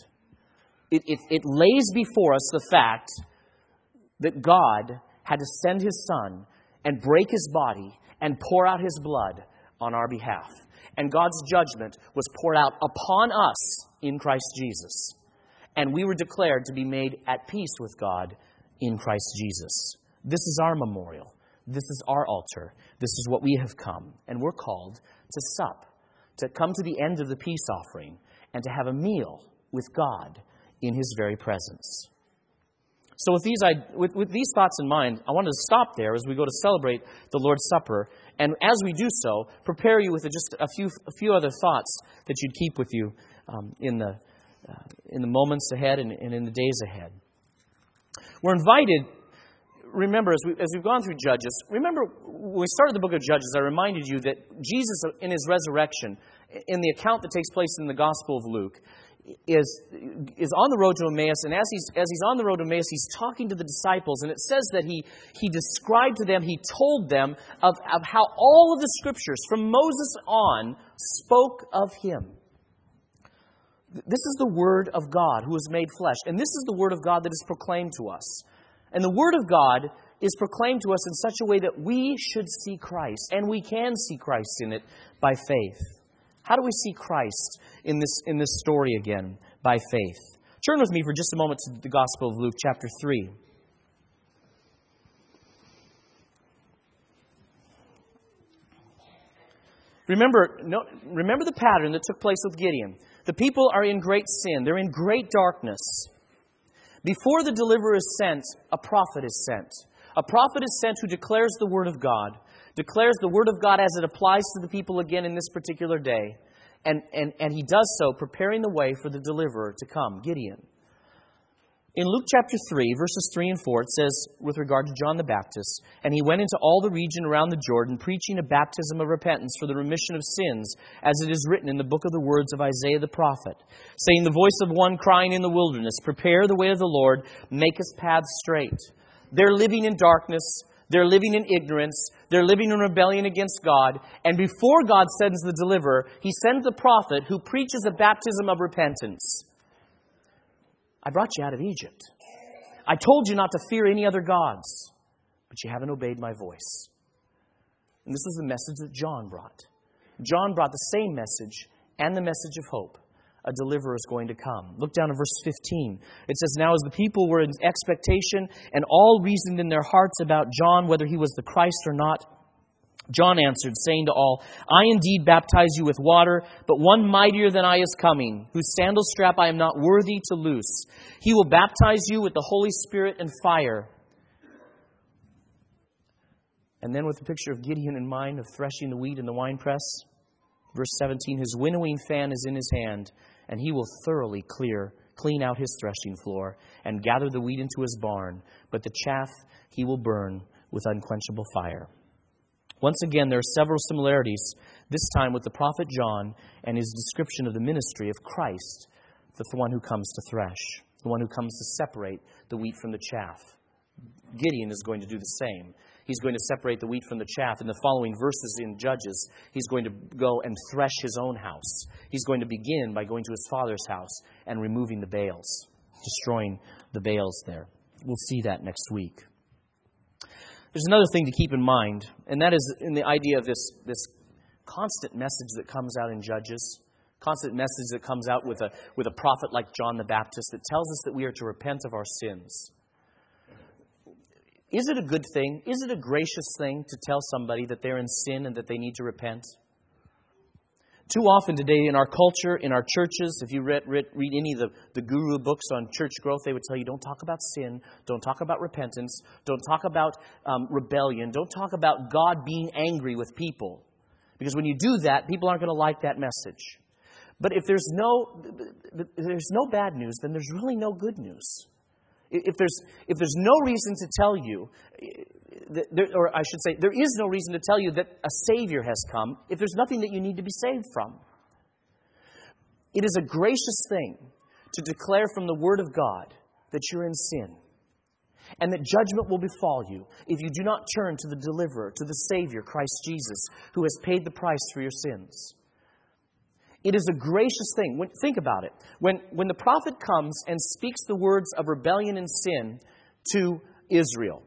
It lays before us the fact that God had to send His Son and break His body and pour out His blood on our behalf. And God's judgment was poured out upon us in Christ Jesus. And we were declared to be made at peace with God in Christ Jesus. This is our memorial. This is our altar. This is what we have come. And we're called to sup, to come to the end of the peace offering, and to have a meal with God in His very presence. So with these thoughts in mind, I wanted to stop there as we go to celebrate the Lord's Supper. And as we do so, prepare you with just a few other thoughts that you'd keep with you in the moments ahead and in the days ahead. We're invited, remember, as we've gone through Judges, remember when we started the book of Judges, I reminded you that Jesus in His resurrection, in the account that takes place in the Gospel of Luke, is on the road to Emmaus, and as he's on the road to Emmaus, he's talking to the disciples, and it says that he described to them, he told them of how all of the Scriptures from Moses on spoke of Him. This is the Word of God who is made flesh, and this is the Word of God that is proclaimed to us. And the Word of God is proclaimed to us in such a way that we should see Christ, and we can see Christ in it by faith. How do we see Christ in this story again? By faith. Turn with me for just a moment to the Gospel of Luke, chapter 3. Remember the pattern that took place with Gideon. The people are in great sin. They're in great darkness. Before the deliverer is sent, a prophet is sent. A prophet is sent who declares the Word of God, declares the Word of God as it applies to the people again in this particular day. And he does so preparing the way for the deliverer to come, Gideon. In Luke chapter 3, verses 3 and 4, it says, with regard to John the Baptist, "And he went into all the region around the Jordan, preaching a baptism of repentance for the remission of sins, as it is written in the book of the words of Isaiah the prophet, saying, the voice of one crying in the wilderness, prepare the way of the Lord, make His paths straight." They're living in darkness. They're living in ignorance. They're living in rebellion against God. And before God sends the deliverer, He sends the prophet who preaches a baptism of repentance. I brought you out of Egypt. I told you not to fear any other gods, but you haven't obeyed my voice. And this was the message that John brought. John brought the same message and the message of hope, a deliverer is going to come. Look down at verse 15. It says, "Now as the people were in expectation, and all reasoned in their hearts about John, whether he was the Christ or not, John answered, saying to all, I indeed baptize you with water, but one mightier than I is coming, whose sandal strap I am not worthy to loose. He will baptize you with the Holy Spirit and fire." And then with the picture of Gideon in mind, of threshing the wheat in the winepress, verse 17, "His winnowing fan is in his hand, and he will thoroughly clean out his threshing floor, and gather the wheat into his barn, but the chaff he will burn with unquenchable fire." Once again, there are several similarities, this time with the prophet John and his description of the ministry of Christ, the one who comes to thresh, the one who comes to separate the wheat from the chaff. Gideon is going to do the same. He's going to separate the wheat from the chaff. In the following verses in Judges, he's going to go and thresh his own house. He's going to begin by going to his father's house and removing the Baals, destroying the Baals there. We'll see that next week. There's another thing to keep in mind, and that is in the idea of this constant message that comes out in Judges, constant message that comes out with a prophet like John the Baptist that tells us that we are to repent of our sins. Is it a good thing? Is it a gracious thing to tell somebody that they're in sin and that they need to repent? Too often today in our culture, in our churches, if you read any of the guru books on church growth, they would tell you, don't talk about sin, don't talk about repentance, don't talk about rebellion, don't talk about God being angry with people. Because when you do that, people aren't going to like that message. But if there's no bad news, then there's really no good news. If there's no reason to tell you, or I should say, there is no reason to tell you that a Savior has come, if there's nothing that you need to be saved from. It is a gracious thing to declare from the Word of God that you're in sin, and that judgment will befall you if you do not turn to the Deliverer, to the Savior, Christ Jesus, who has paid the price for your sins. It is a gracious thing. Think about it. When the prophet comes and speaks the words of rebellion and sin to Israel,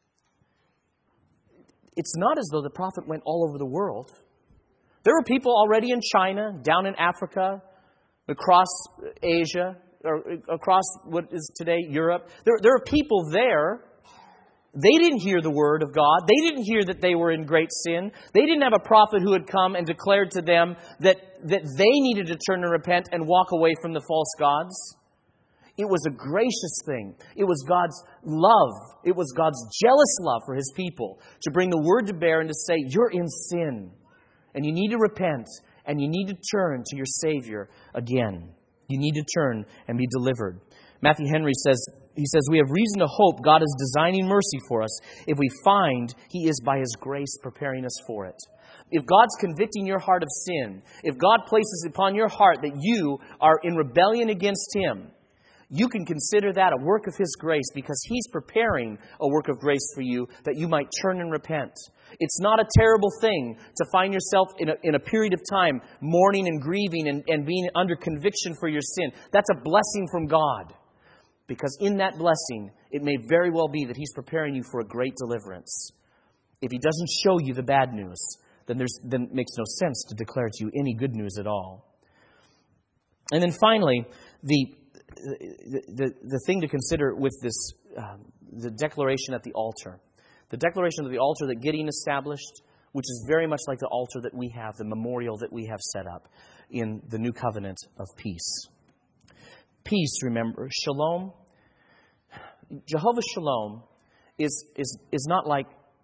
it's not as though the prophet went all over the world. There were people already in China, down in Africa, across Asia, or across what is today Europe. There are people there. They didn't hear the word of God. They didn't hear that they were in great sin. They didn't have a prophet who had come and declared to them that they needed to turn and repent and walk away from the false gods. It was a gracious thing. It was God's love. It was God's jealous love for His people to bring the word to bear and to say, you're in sin, and you need to repent, and you need to turn to your Savior again. You need to turn and be delivered. Matthew Henry says, we have reason to hope God is designing mercy for us if we find He is by His grace preparing us for it. If God's convicting your heart of sin, if God places upon your heart that you are in rebellion against Him, you can consider that a work of His grace because He's preparing a work of grace for you that you might turn and repent. It's not a terrible thing to find yourself in a period of time mourning and grieving and being under conviction for your sin. That's a blessing from God. Because in that blessing, it may very well be that He's preparing you for a great deliverance. If He doesn't show you the bad news, then it makes no sense to declare to you any good news at all. And then finally, the thing to consider with this, the declaration at the altar. The declaration of the altar that Gideon established, which is very much like the altar that we have, the memorial that we have set up in the new covenant of peace. Peace, remember, shalom. Jehovah Shalom is not like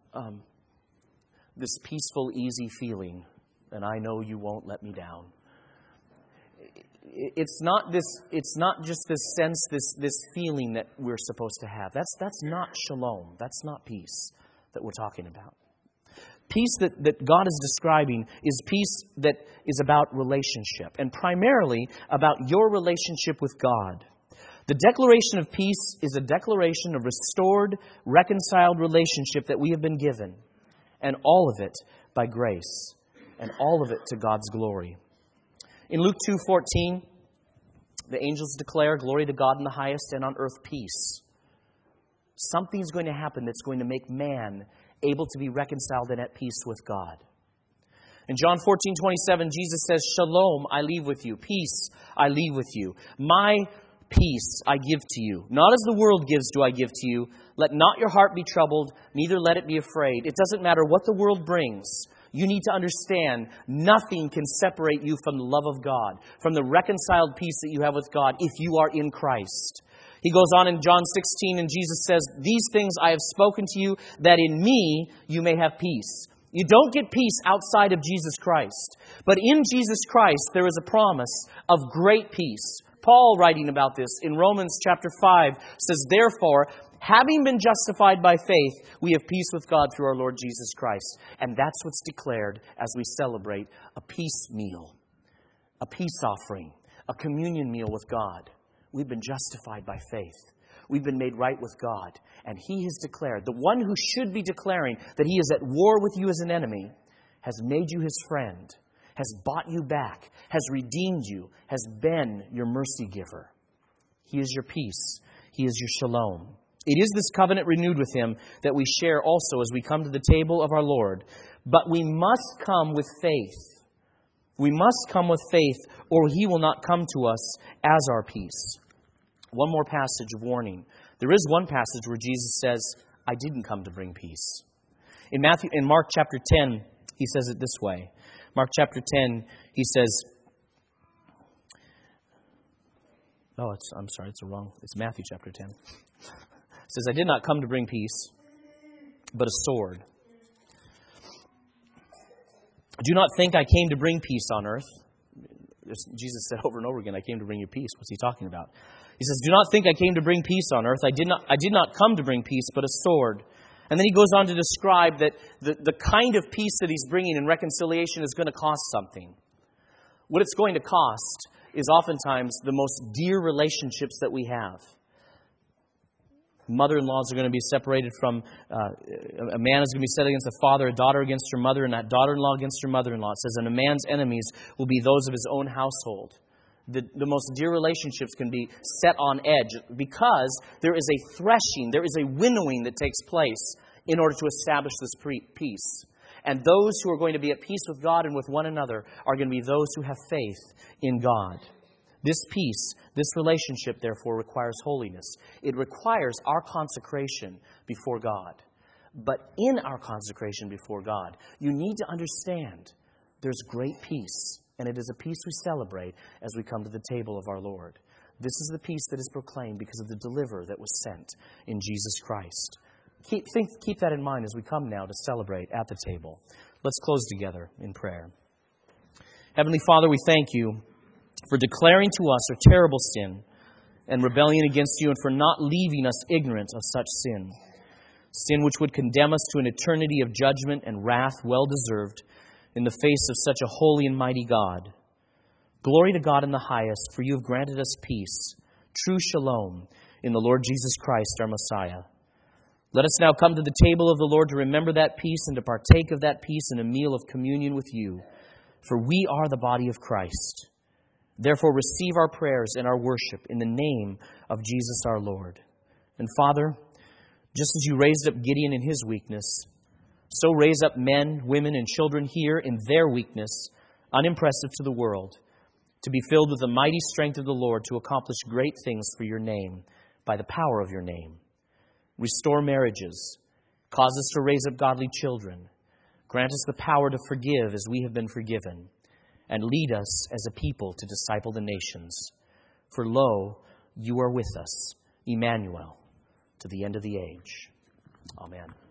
this peaceful, easy feeling, and I know you won't let me down. It's not just this sense, this feeling that we're supposed to have. That's not shalom. That's not peace that we're talking about. Peace that God is describing is peace that is about relationship, and primarily about your relationship with God. The declaration of peace is a declaration of restored, reconciled relationship that we have been given, and all of it by grace, and all of it to God's glory. In Luke 2:14, the angels declare, "Glory to God in the highest, and on earth peace." Something's going to happen that's going to make man able to be reconciled and at peace with God. In John 14:27, Jesus says, Shalom, I leave with you. Peace, I leave with you. My peace I give to you. Not as the world gives do I give to you. Let not your heart be troubled, neither let it be afraid. It doesn't matter what the world brings. You need to understand nothing can separate you from the love of God, from the reconciled peace that you have with God if you are in Christ. He goes on in John 16 and Jesus says, These things I have spoken to you, that in me you may have peace. You don't get peace outside of Jesus Christ. But in Jesus Christ there is a promise of great peace. Paul, writing about this in Romans chapter 5, says, Therefore, having been justified by faith, we have peace with God through our Lord Jesus Christ. And that's what's declared as we celebrate a peace meal, a peace offering, a communion meal with God. We've been justified by faith. We've been made right with God. And He has declared, the one who should be declaring that He is at war with you as an enemy, has made you His friend, has bought you back, has redeemed you, has been your mercy giver. He is your peace. He is your shalom. It is this covenant renewed with Him that we share also as we come to the table of our Lord. But we must come with faith. We must come with faith, or He will not come to us as our peace. One more passage of warning. There is one passage where Jesus says, I didn't come to bring peace. In Mark chapter 10, He says it this way. Mark chapter 10, He says, it's Matthew chapter 10. It says, I did not come to bring peace, but a sword. Do not think I came to bring peace on earth. Jesus said over and over again, I came to bring you peace. What's He talking about? He says, do not think I came to bring peace on earth. I did not come to bring peace, but a sword. And then He goes on to describe that the kind of peace that He's bringing in reconciliation is going to cost something. What it's going to cost is oftentimes the most dear relationships that we have. Mother-in-laws are going to be separated from, a man is going to be set against a father, a daughter against her mother, and that daughter-in-law against her mother-in-law. It says, and a man's enemies will be those of his own household. The most dear relationships can be set on edge because there is a threshing, there is a winnowing that takes place in order to establish this peace. And those who are going to be at peace with God and with one another are going to be those who have faith in God. This peace, this relationship, therefore, requires holiness. It requires our consecration before God. But in our consecration before God, you need to understand there's great peace. And it is a peace we celebrate as we come to the table of our Lord. This is the peace that is proclaimed because of the deliverer that was sent in Jesus Christ. Keep that in mind as we come now to celebrate at the table. Let's close together in prayer. Heavenly Father, we thank You for declaring to us our terrible sin and rebellion against You, and for not leaving us ignorant of such sin. Sin which would condemn us to an eternity of judgment and wrath well deserved in the face of such a holy and mighty God. Glory to God in the highest, for You have granted us peace, true shalom, in the Lord Jesus Christ, our Messiah. Let us now come to the table of the Lord to remember that peace and to partake of that peace in a meal of communion with You, for we are the body of Christ. Therefore, receive our prayers and our worship in the name of Jesus our Lord. And Father, just as You raised up Gideon in his weakness, so raise up men, women, and children here in their weakness, unimpressive to the world, to be filled with the mighty strength of the Lord to accomplish great things for Your name by the power of Your name. Restore marriages. Cause us to raise up godly children. Grant us the power to forgive as we have been forgiven. And lead us as a people to disciple the nations. For lo, You are with us, Emmanuel, to the end of the age. Amen.